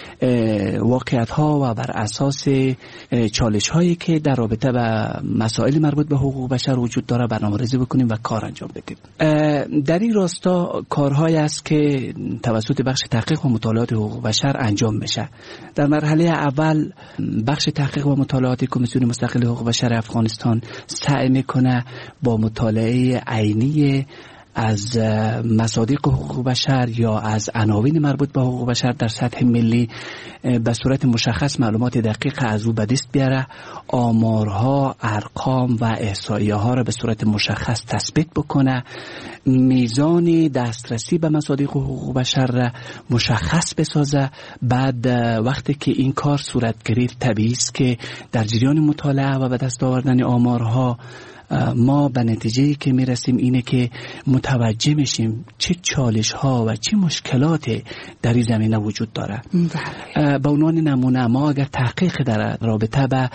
واقعیت ها و بر اساس چالش هایی که در رابطه با مسائل مربوط به حقوق بشر وجود داره برنامه‌ریزی بکنیم و کار انجام بدیم. در این راستا کارهایی است که توسط بخش تحقیق و مطالعات حقوق بشر انجام میشه. در مرحله اول بخش تحقیق و مطالعات کمیسیون مستقل حقوق بشر افغانستان سعی میکنه با مطالعه عینی از مصادیق حقوق بشر یا از عناوین مربوط به حقوق بشر در سطح ملی به صورت مشخص معلومات دقیق از او به دست بیاره، آمارها، ارقام و احصایه ها را به صورت مشخص تثبیت بکنه، میزان دسترسی به مصادیق حقوق بشر را مشخص بسازه. بعد وقتی که این کار صورت گرفت، طبیعی است که در جریان مطالعه و به دست آوردن آمارها ما به نتیجه‌ای که میرسیم اینه که متوجه میشیم چه چالش ها و چه مشکلات در این زمینه وجود داره. به عنوان نمونه، ما اگر تحقیق در رابطه به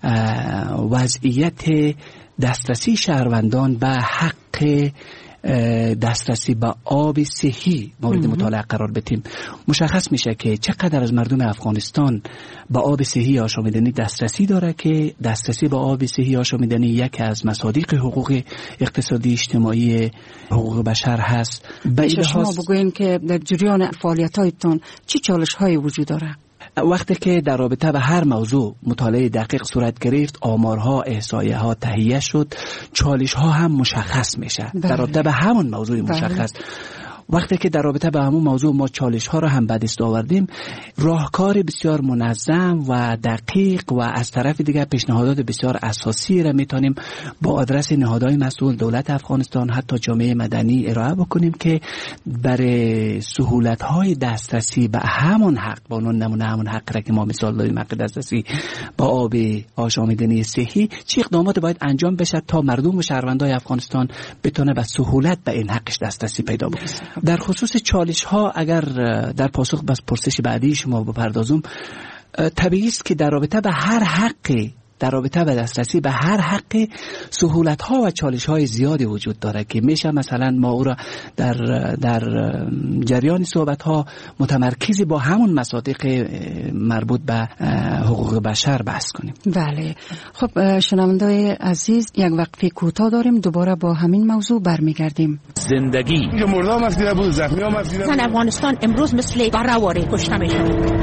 وضعیت دسترسی شهروندان به حق دسترسی به آب صحی مورد مطالعه قرار بدیم، مشخص میشه که چقدر از مردم افغانستان به آب صحی آشامیدنی دسترسی داره که دسترسی به آب صحی آشامیدنی یکی از مصادیق حقوق اقتصادی اجتماعی حقوق بشر هست. شما بگوین که در جریان فعالیت‌هایتون چی چالش‌هایی وجود داره؟ وقتی که در رابطه به هر موضوع مطالعه دقیق صورت گرفت، آمارها، احصایه ها تهیه شد، چالش ها هم مشخص میشه در رابطه به همون موضوع مشخص. وقتی که در رابطه به همون موضوع ما چالش ها را هم به دست آوردیم، راهکار بسیار منظم و دقیق و از طرف دیگر پیشنهادات بسیار اساسی را میتونیم با آدرس نهادهای مسئول، دولت افغانستان، حتی جامعه مدنی ارائه بکنیم که برای سهولت های دسترسی به همون حق، با اون نمونه همون حق را که ما مثال داریم، حق دسترسی با آب آشامیدنی صحی، چه اقدامات باید انجام بشه تا مردم و شهروندان افغانستان بتونه به سهولت به این حقش دسترسی پیدا بکنه. در خصوص چالش ها اگر در پاسخ به پرسش بعدی شما بپردازم، طبیعی است که در رابطه به هر حقی، در رابطه به دسترسی به هر حق سهولت ها و چالش های زیادی وجود داره که میشه مثلا ما او را در جریان صحبت ها متمرکزی با همون مصادیق مربوط به حقوق بشر بحث کنیم. بله. خب شنونده‌های عزیز، یک وقفه کوتاه داریم، دوباره با همین موضوع برمیگردیم. زندگی مردم مسئله بود، زخمی ها مسئله بود. افغانستان امروز مثل برآواره کشته میشه.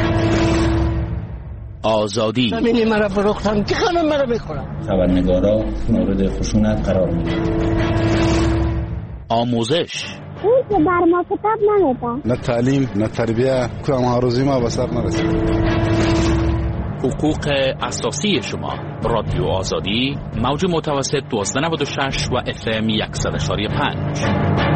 آزادی زمینی مرا فروختن، که خانم مرا بخورم. خبرنگارا مورد خشونت قرار میدن. آموزش اون که بر ما کتاب نمیدن، نه تعلیم نه تربیه، کام هاروزی ما به سر نرسید. حقوق اساسی شما. رادیو آزادی، موج متوسط 1296 و FM 100.5.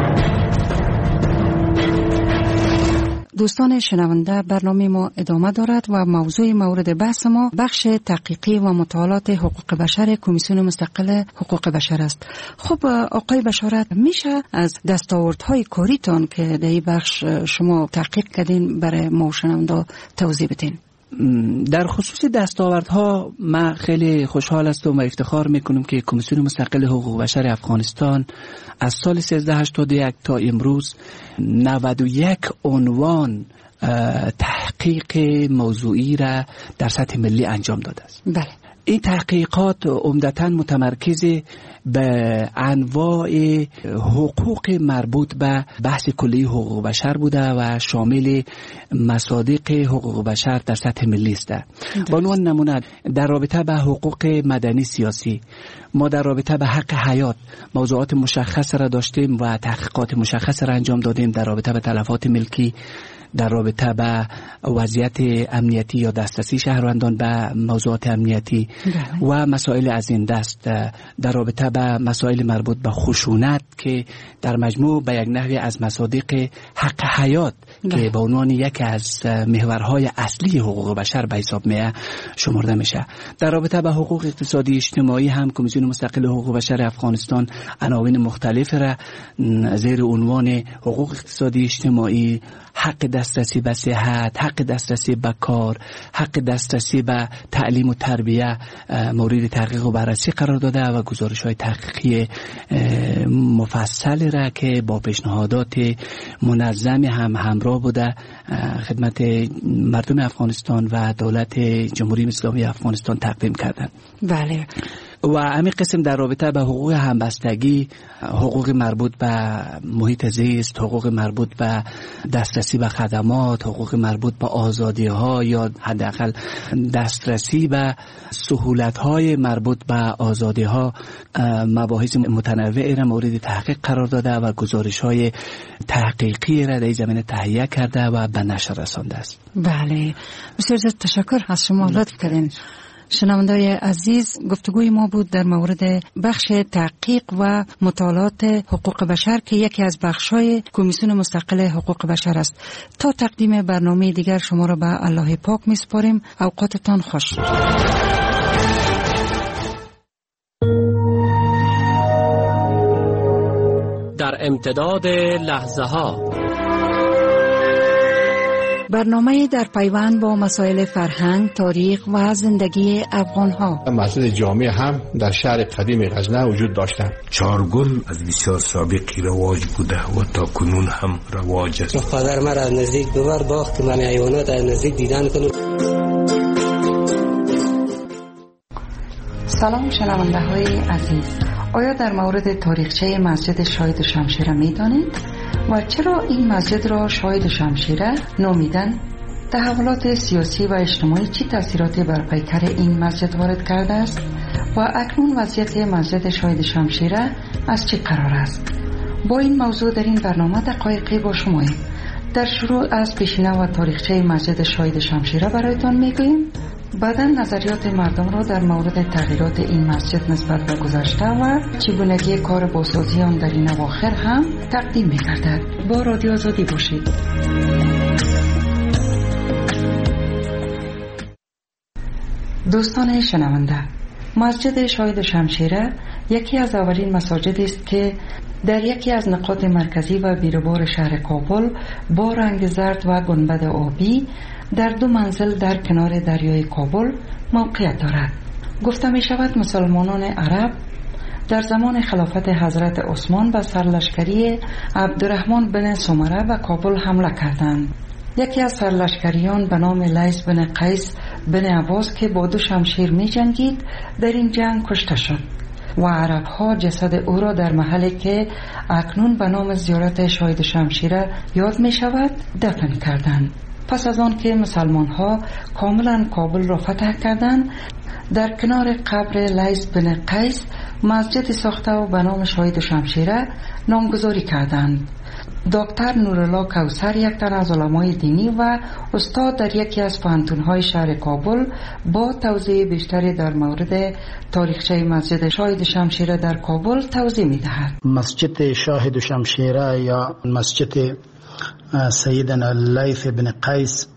دوستان شنونده، برنامه ما ادامه دارد و موضوع مورد بحث ما بخش تحقیقی و مطالعات حقوق بشر کمیسیون مستقل حقوق بشر است. خب آقای بشارت، میشه از دستاوردهای کاریتان که در این بخش شما تحقیق کردین برای ما شنونده توضیح بدین؟ در خصوص دستاوردها ما خیلی خوشحال هستم و افتخار میکنم که کمیسیون مستقل حقوق بشر افغانستان از سال 1381 تا امروز 91 عنوان تحقیق موضوعی را در سطح ملی انجام داده است. بله. این تحقیقات عمدتاً متمرکز به انواع حقوق مربوط به بحث کلی حقوق بشر بوده و شامل مصادیق حقوق بشر در سطح ملی است. به عنوان نمونه در رابطه به حقوق مدنی سیاسی، ما در رابطه به حق حیات موضوعات مشخص را داشتیم و تحقیقات مشخص را انجام دادیم. در رابطه به تلفات ملکی، در رابطه به وضعیت امنیتی یا دسترسی شهروندان به موضوعات امنیتی و مسائل از این دست، در رابطه به مسائل مربوط به خشونت که در مجموع به یک نحوی از مصادیق حق حیات که به عنوان یکی از محورهای اصلی حقوق بشر به حساب می شمرده میشه. در رابطه به حقوق اقتصادی اجتماعی هم کمیسیون مستقل حقوق بشر افغانستان عناوین مختلف را زیر عنوان حقوق اقتصادی اجتماعی، حق دسترسی به صحت، حق دسترسی به کار، حق دسترسی به تعلیم و تربیه مورد تحقیق و بررسی قرار داده و گزارش‌های تحقیقی مفصل را که با پیشنهادات منظم هم همراه بوده خدمت مردم افغانستان و دولت جمهوری اسلامی افغانستان تقدیم کردند. بله. و همین قسم در رابطه به حقوق همبستگی، حقوق مربوط به محیط زیست، حقوق مربوط به دسترسی به خدمات، حقوق مربوط به آزادی ها یا حداقل دسترسی به سهولت های مربوط به آزادی ها، مباحث متنوعی را مورد تحقیق قرار داده و گزارش های تحقیقی را در زمینه تهیه کرده و به نشر رسانده است. بله، بسیار زیاد تشکر از شما، لطف کردین. شنوندای عزیز، گفتگوی ما بود در مورد بخش تحقیق و مطالعات حقوق بشر که یکی از بخش‌های کمیسیون مستقل حقوق بشر است. تا تقدیم برنامه دیگر شما را به الله پاک می‌سپاریم. اوقاتتان خوش. در امتداد لحظه ها، برنامه در پیوند با مسائل فرهنگ، تاریخ و زندگی افغان‌ها. مسجد جامع هم در شهر قدیم غزنه وجود داشتند. چارگل از بسیار سابقی رواج بوده و تا کنون هم رواج است. پدر مرا از نزدیک ببر باخت من حیوانات از نزدیک دیدن کنم. سلام شنونده های عزیز، آیا در مورد تاریخچه مسجد شاهد شمشیره می دانید؟ و چرا این مسجد را شاهد شمشیره نامیدن؟ تحولات سیاسی و اجتماعی چه تأثیراتی بر پیکر این مسجد وارد کرده است؟ و اکنون وضعیت مسجد شاهد شمشیره از چه قرار است؟ با این موضوع در این برنامه دقایقی با شماییم. در شروع از پیشینه و تاریخچه مسجد شاهد شمشیره برایتان میگوییم. بعدا نظریات مردم را در مورد تغییرات این مسجد نسبت به گذشته و چگونگی کار بازسازی آن در این اواخر هم تقدیم می‌گردد. با رادیو آزادی باشید. دوستان شنونده، مسجد شاهد شمشیره یکی از اولین مساجدی است که در یکی از نقاط مرکزی و بیروبار شهر کابل با رنگ زرد و گنبد آبی در 2 منزل در کنار دریای کابل موقعیت دارد. گفته می شود مسلمانان عرب در زمان خلافت حضرت عثمان و سرلشکری عبدالرحمن بن سمره به کابل حمله کردند. یکی از سرلشکریان به نام لیث بن قیس بن عباس که با 2 شمشیر می جنگید در این جنگ کشته شد و عرب ها جسد او را در محلی که اکنون به نام زیارت شاهد شمشیره یاد می شود دفن کردند. پس از آن که مسلمان ها کاملا کابل را فتح کردند، در کنار قبر لیث بن قیس مسجد ساخته و به نام شاهد شمشیره نامگذاری کردند. دکتر نورالله کوثر، یک تن از علمای دینی و استاد در یکی از پوهنتون‌های شهر کابل، با توضیح بیشتری در مورد تاریخچه مسجد شاهد شمشیره در کابل توضیح می‌دهد. مسجد شاهد شمشیره یا مسجد سیدنا لیث بن قیس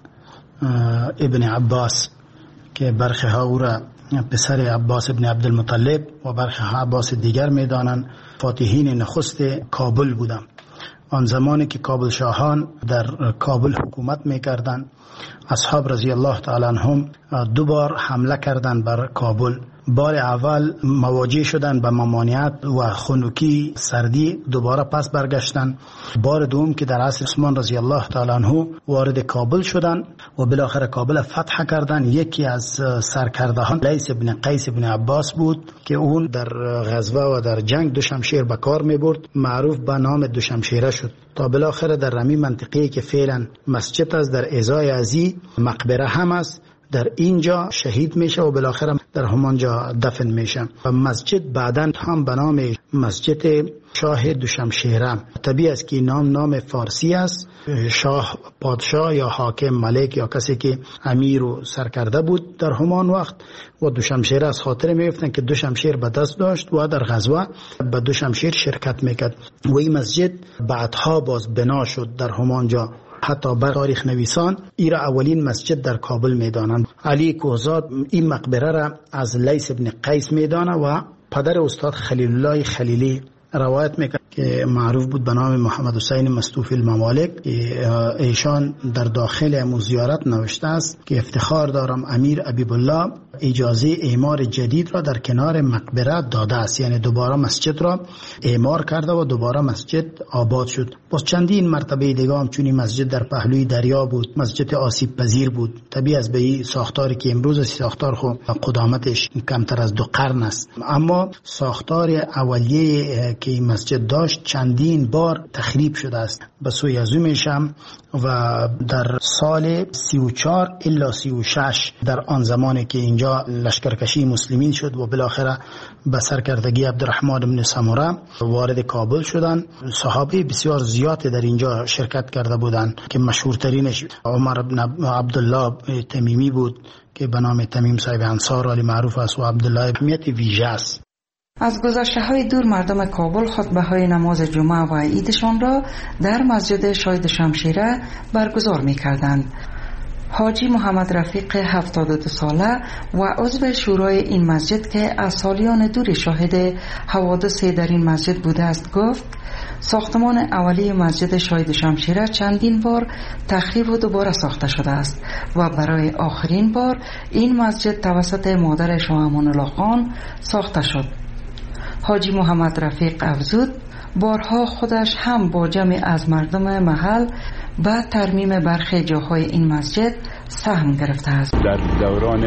ابن عباس که برخی ها او را پسر عباس ابن عبدالمطلب و برخی ها عباس دیگر می‌دانند، فاتحین نخست کابل بودند. آن زمانی که کابل شاهان در کابل حکومت می‌کردند، اصحاب رضی الله تعالی عنهم 2 بار حمله کردند بر کابل. بار اول مواجه شدند به ممانعت و خنکی سردی، دوباره پس برگشتند. بار دوم که در عصر عثمان رضی الله تعالی عنه وارد کابل شدند و بالاخره کابل فتح کردند. یکی از سرکردهان لیث بن قیس بن عباس بود که اون در غزوه و در جنگ 2 شمشیر به کار می برد، معروف به نام 2 شمشیره شد. تا بالاخره در رمی منطقه‌ای که فعلا مسجد است، در ازای ازی مقبره هم است، در اینجا شهید میشه و بالاخره در همانجا دفن میشه. و مسجد بعداً هم به نام مسجد شاه دوشمشیره. طبیعی است که نام فارسی است. شاه پادشاه یا حاکم ملک یا کسی که امیر و سرکرده بود در همان وقت، و دوشمشیره از خاطر میفتن که 2 شمشیر به دست داشت و در غزوه به 2 شمشیر شرکت میکرد. و این مسجد بعدها باز بنا شد در همانجا. حتی بر تاریخ نویسان ای را اولین مسجد در کابل میدانند. علی کوهزاد این مقبره را از لیث بن قیس میدانه و پدر استاد خلیل الله خلیلی روایت میکنه که معروف بود به نام محمد حسین مستوفی الممالک، ایشان در داخل زیارت نوشته است که افتخار دارم امیر حبیب الله اجازه اعمار جدید را در کنار مقبره داده است، یعنی دوباره مسجد را اعمار کرده و دوباره مسجد آباد شد. باز چندین مرتبه دیگه هم چون مسجد در پهلوی دریا بود، مسجد آسیب پذیر بود، طبیعی از به این ساختاری که امروز ساختار خو قدامتش کمتر از 2 قرن است، اما ساختار اولیه که این مسجد داشت چندین بار تخریب شده است به سوی ازومش هم. و در سال 34 الا 36 در آن زمانی که اینجا لشکرکشی مسلمین شد و بالاخره به سرکردگی عبدالرحمن بن سمره وارد کابل شدند، صحابه بسیار زیاد در اینجا شرکت کرده بودند که مشهورترینش عمر بن عبدالله تمیمی بود که به نام تمیم صاحب انصار علی معروف است و عبدالله اهمیت ویژه است. از گذشته های دور مردم کابل خطبه های نماز جمعه و عیدشان را در مسجد شاهد شمشیره برگزار می کردند. حاجی محمد رفیق 72 ساله و عضو شورای این مسجد که از سالیان دور شاهد حوادث در این مسجد بوده است گفت ساختمان اولیه مسجد شاهد شمشیره چندین بار تخریب و دوباره ساخته شده است و برای آخرین بار این مسجد توسط مادر شاه امان الله خان ساخته شد. حاجی محمد رفیق افزود بارها خودش هم با جمع از مردم محل به ترمیم برخی جاهای این مسجد سهم گرفته است. در دوران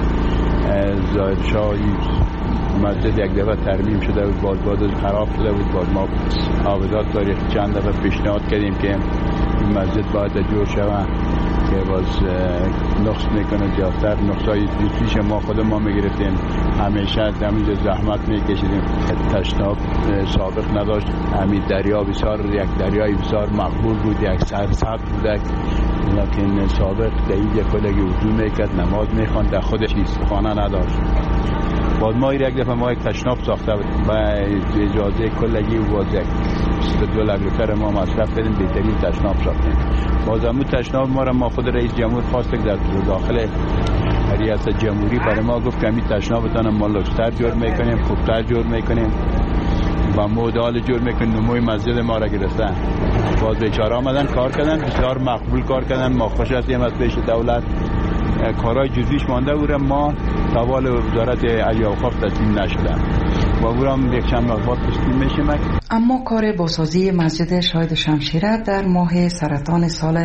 ظاهرشاه مسجد یک دفعه ترمیم شده بود، باز خراب شده بود. باز ما آبادات تاریخ چند دفعه پیشنهاد کردیم که این مسجد باید جور شود که باز نقص میکنه زیادتر. نقصای پیش ما خود ما میگرفتیم، همیشه همینجا زحمت میکشیدیم. تشناب سابق نداشت، همین دریا بسیار یک دریای بسیار مقبول بود، یک سرسبز بود، لیکن سابق دیگه کلگی وضو میکرد، نماز میخواند، در خودش خانه نداشت. باز ما یک دفعه ما یک تشناب ساخته بود با اجازه کلگی و باز یک 22 لک لیتر ما مصرف کردیم، بهترین تشناب ساختیم. باز همون تشناب ما خود رئیس جمهور خواست در داخل ریاست جمهوری برای ما گفت که همین تشنابتان ما لوکستر جور میکنیم، خوبتر جور میکنیم و مودال جور میکنیم، نموی مسجد ما را گرفتن. باز بیچاره آمدن کار کردن، بسیار مقبول کار کردن. ما خوش هستیم از پیش دولت، کارهای جزئیش مانده بود، ما توال وزارت علی اوقاف تسلیم نشدن و برام یک چند وقت بعد تسلیم میشیم. اما کار بازسازی مسجد شاهد شمشیره در ماه سرطان سال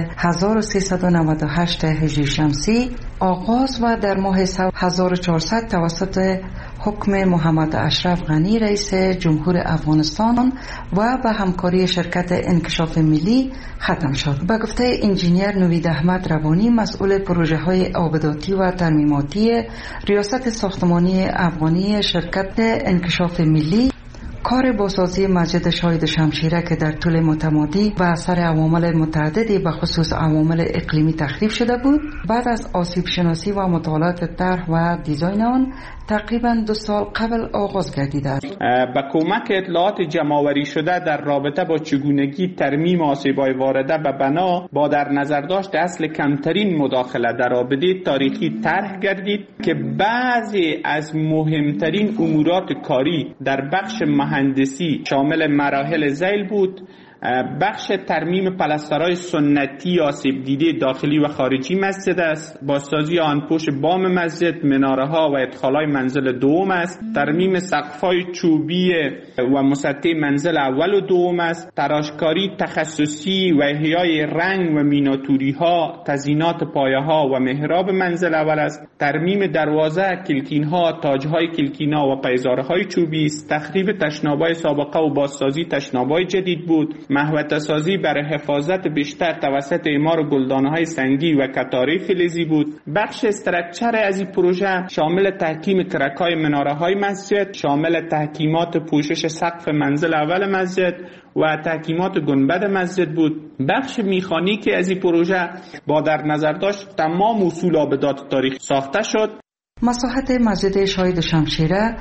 1398 هجری شمسی آغاز و در ماه 1400 توسط حکم محمد اشرف غنی رئیس جمهور افغانستان و به همکاری شرکت انکشاف ملی ختم شد. به گفته انجینیر نوید احمد روانی مسئول پروژه های آباداتی و ترمیماتی ریاست ساختمانی افغانی شرکت انکشاف ملی، کار بازسازی مسجد شاهد شمشیره که در طول متمادی و اثر عوامل متعددی به خصوص عوامل اقلیمی تخریب شده بود، بعد از آسیب شناسی و مطالعات طرح و دیزاین آن تقریباً 2 سال قبل آغاز گردیده است. با کمک اطلاعات جمع‌آوری شده در رابطه با چگونگی ترمیم آسیب‌های وارده به بنا با در نظر داشت اصل کمترین مداخله در آباده تاریخی طرح گردید که بعضی از مهمترین امورات کاری در بخش مهندسی شامل مراحل ذیل بود. بخش ترمیم پلسترهای سنتی آسیب دیده داخلی و خارجی مسجد است، بازسازی آنپوش بام مسجد، مناره‌ها و ادخال‌های منزل دوم است، ترمیم سقف‌های چوبی و مسطح منزل اول و دوم است، تراشکاری تخصصی و احیای رنگ و میناتوری‌ها، تزیینات پایه‌ها و محراب منزل اول است، ترمیم دروازه، کلکین‌ها، تاج‌های کلکینا و پیزارهای چوبی است، تخریب تشناب‌های سابقه و بازسازی تشناب‌های جدید بود، محوطه سازی برای حفاظت بیشتر توسط اعمار گلدان‌های سنگی و کتاری فلزی بود. بخش استرکچر از این پروژه شامل تحکیم کرک‌های مناره‌های مسجد، شامل تحکیمات پوشش سقف منزل اول مسجد و تحکیمات گنبد مسجد بود. بخش میخانیکی از این پروژه با در نظر داشت تمام اصول آبادات تاریخی ساخته شد. مساحت مسجد شاهد شمشیره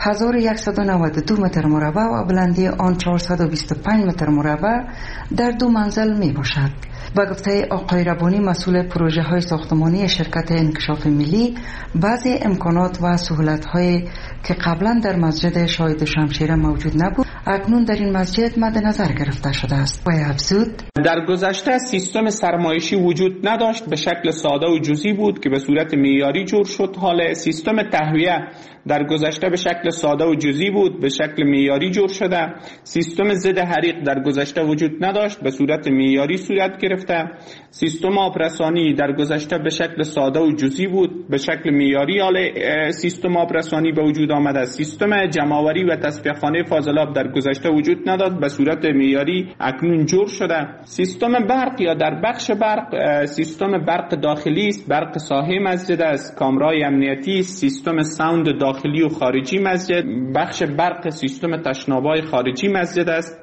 1192 متر مربع و بلندی آن 425 متر مربع در 2 منزل می باشد. با گفته آقای ربانی مسئول پروژه های ساختمانی شرکت انکشاف ملی، بعضی امکانات و سهولت هایی که قبلا در مسجد شاهد شمشیره موجود نبود اکنون در این مسجد مد نظر گرفته شده است و افزود در گذشته سیستم سرمایشی وجود نداشت، به شکل ساده و جزئی بود که به صورت معیاری جور شد. حال سیستم تهویه در گذشته به شکل ساده و جزئی بود، به شکل معیاری جور شده. سیستم ضد حریق در گذشته وجود نداشت، به صورت معیاری صورت گرفته. سیستم آبرسانی در گذشته به شکل ساده و جزئی بود، به شکل معیاری حال سیستم آبرسانی به وجود آمده. سیستم جمع‌آوری و تصفیه‌خانه فاضلاب در گذشته وجود نداشت، به صورت معیاری اکنون جور شده. سیستم برق یا در بخش برق سیستم برق داخلی است، برق ساحه مسجد است، کامرای امنیتی، سیستم ساوند داخلی و خارجی مسجد، بخش برق سیستم تشناب‌های خارجی مسجد است.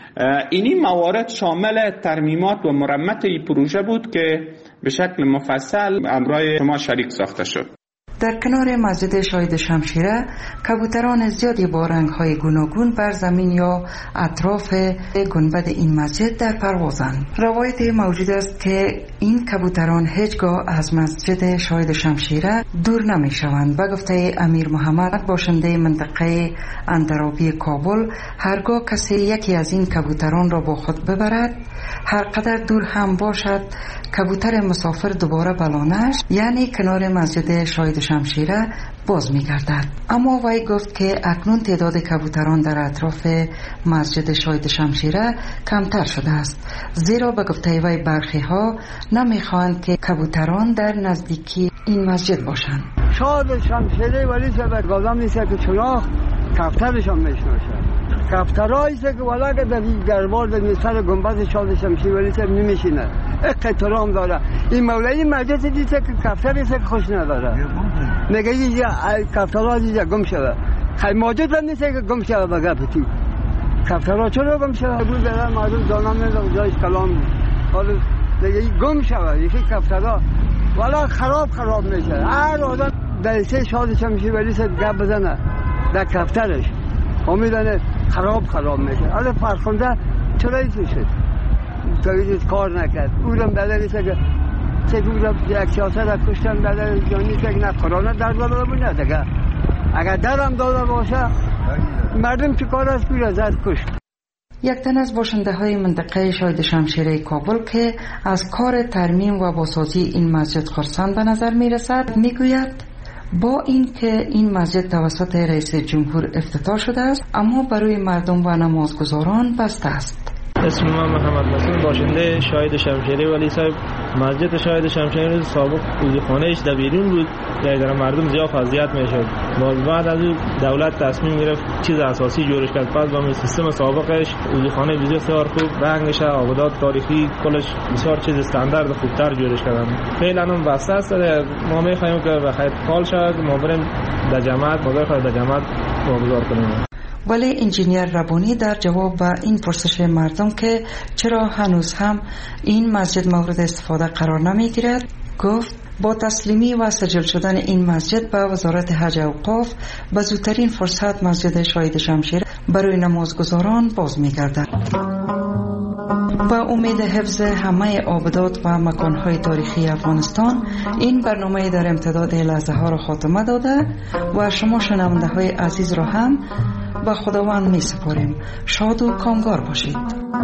اینی موارد شامل ترمیمات و مرمت این پروژه بود که به شکل مفصل همراه شما شریک ساخته شد. در کنار مسجد شاهد شمشیره کبوتران زیادی با رنگ‌های گوناگون بر زمین یا اطراف گنبد این مسجد در پروازند. روایت موجود است که این کبوتران هیچگاه از مسجد شاهد شمشیره دور نمی‌شوند. به گفته امیر محمد باشنده منطقه اندرابی کابل، هرگاه کسی یکی از این کبوتران را با خود ببرد، هر قدر دور هم باشد، کبوتر مسافر دوباره بلانش یعنی کنار مسجد شاهد شمشیره باز می‌گردد. اما وی گفت که اکنون تعداد کبوتران در اطراف مسجد شاهد شمشیره کمتر شده است، زیرا به گفته وی برخی ها نمی‌خواهند که کبوتران در نزدیکی این مسجد باشند. شاهد شمشیره ولی سبب گازم نیست که چناخ کفترشان میشناسه. کفترهایی که والا که در بار در سر گنبد شاهد شمشیره ولی سبب نمیشینه. احترام داره. این مولای مسجد دیده که کفتر است که خوش نداره. میگه اینجا کفترها اینجا گم شده. خیلی موجود هم نیست که گم شده به گفتی. کفترها چرا گم شده؟ بود داره مردم دانم نمیده جایش کلام. حالا میگه این گم شده. یکی کفترها والا خراب میشه. هر آدم در سه شاهد شمشیره ولی سبب گپ بزنه در کفترش. امیدانه خراب میشه. حالا فرخنده چرا اینجا شد؟ تویید کار نکرد. اونم بدلیه که چه اونم یک سیاست را کشتن بدلیه جانی که نه قرآن در داده بود نه دیگه. اگر درم داده باشه مردم چه کار است که زد کشت. یک تن از باشنده های منطقه شاهد شمشیره کابل که از کار ترمیم و بازسازی این مسجد خرسند به نظر می رسد می گوید با این که این مسجد توسط رئیس جمهور افتتاح شده است اما برای مردم و نمازگزاران بسته است. اسم من محمد مسعود، باشنده شاهد شمشیره ولی صاحب. مسجد شاهد شمشیره سابق عضوخانه‌اش در بیرون بود، یعنی در مردم زیاد اذیت میشد. بعد از دولت تصمیم گرفت چیز اساسی جورش کرد. پس با سیستم سابقش عضوخانه بسیار خوب، رنگش، آبادات تاریخی، کلش بسیار چیز استاندارد خوبتر جورش کردن. فعلا هم بسته است. ما می‌خوایم که بخیر حال شود، ما بریم در جماعت، بازار در جماعت واگذار کنیم. ولی انجینیر ربانی در جواب به این پرسش مردم که چرا هنوز هم این مسجد مورد استفاده قرار نمیگیرد گفت با تسلیمی و سجل شدن این مسجد به وزارت حج و اوقاف به زودترین فرصت مسجد شاهد شمشیره برای نمازگزاران باز میگردد. با امید حفظ همه آبادات و مکانهای تاریخی افغانستان این برنامه در امتداد لحظه ها را خاتمه داده و شما شنونده های عزیز را هم به خداوند می سپاریم. شاد و کامگار باشید.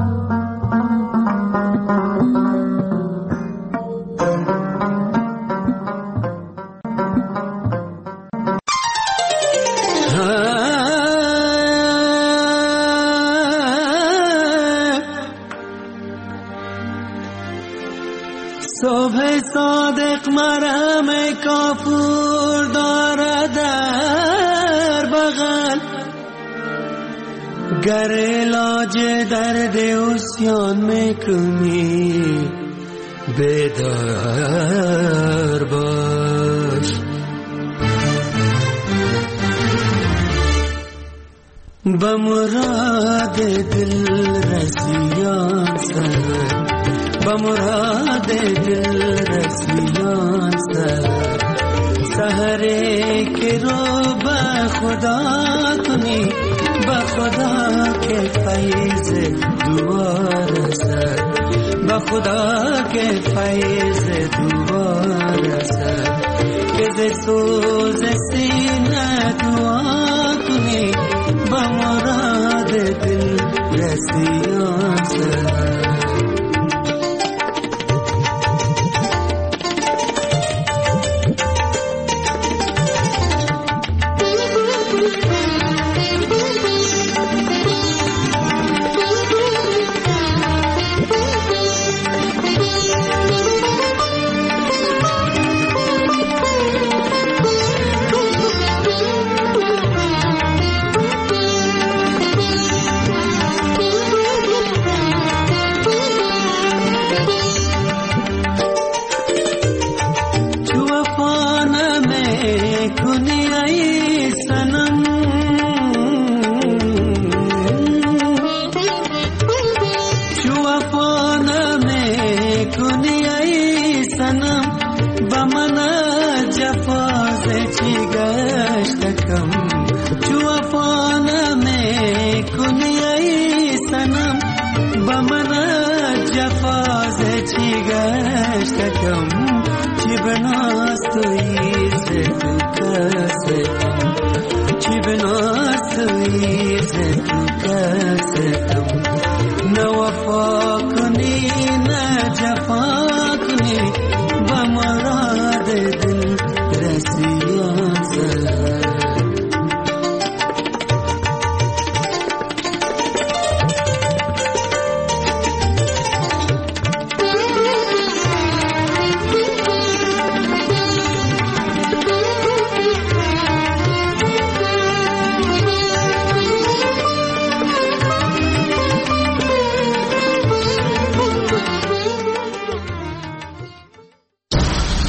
صبح صادق مرهم کافور داره در بغل، گر علاج درد عصیان میکنی بیدار باش. به مراد دل رسیان سر، به مراد دل رسیان سر، سحره که رو به خدا کنی، به خدا که فیض دوار سر، به خدا که فیض دوار سر، که ز سوز سینه دعا کنی به مراد بمنا جفاز چی گشتکم چو افانا میں کنیای سنم بمنا جفاز چی گشتکم چی بناستوی سے تو کستم چی بناستوی سے تو کستم نہ وفا کنی نہ جفا کنی بمراد دل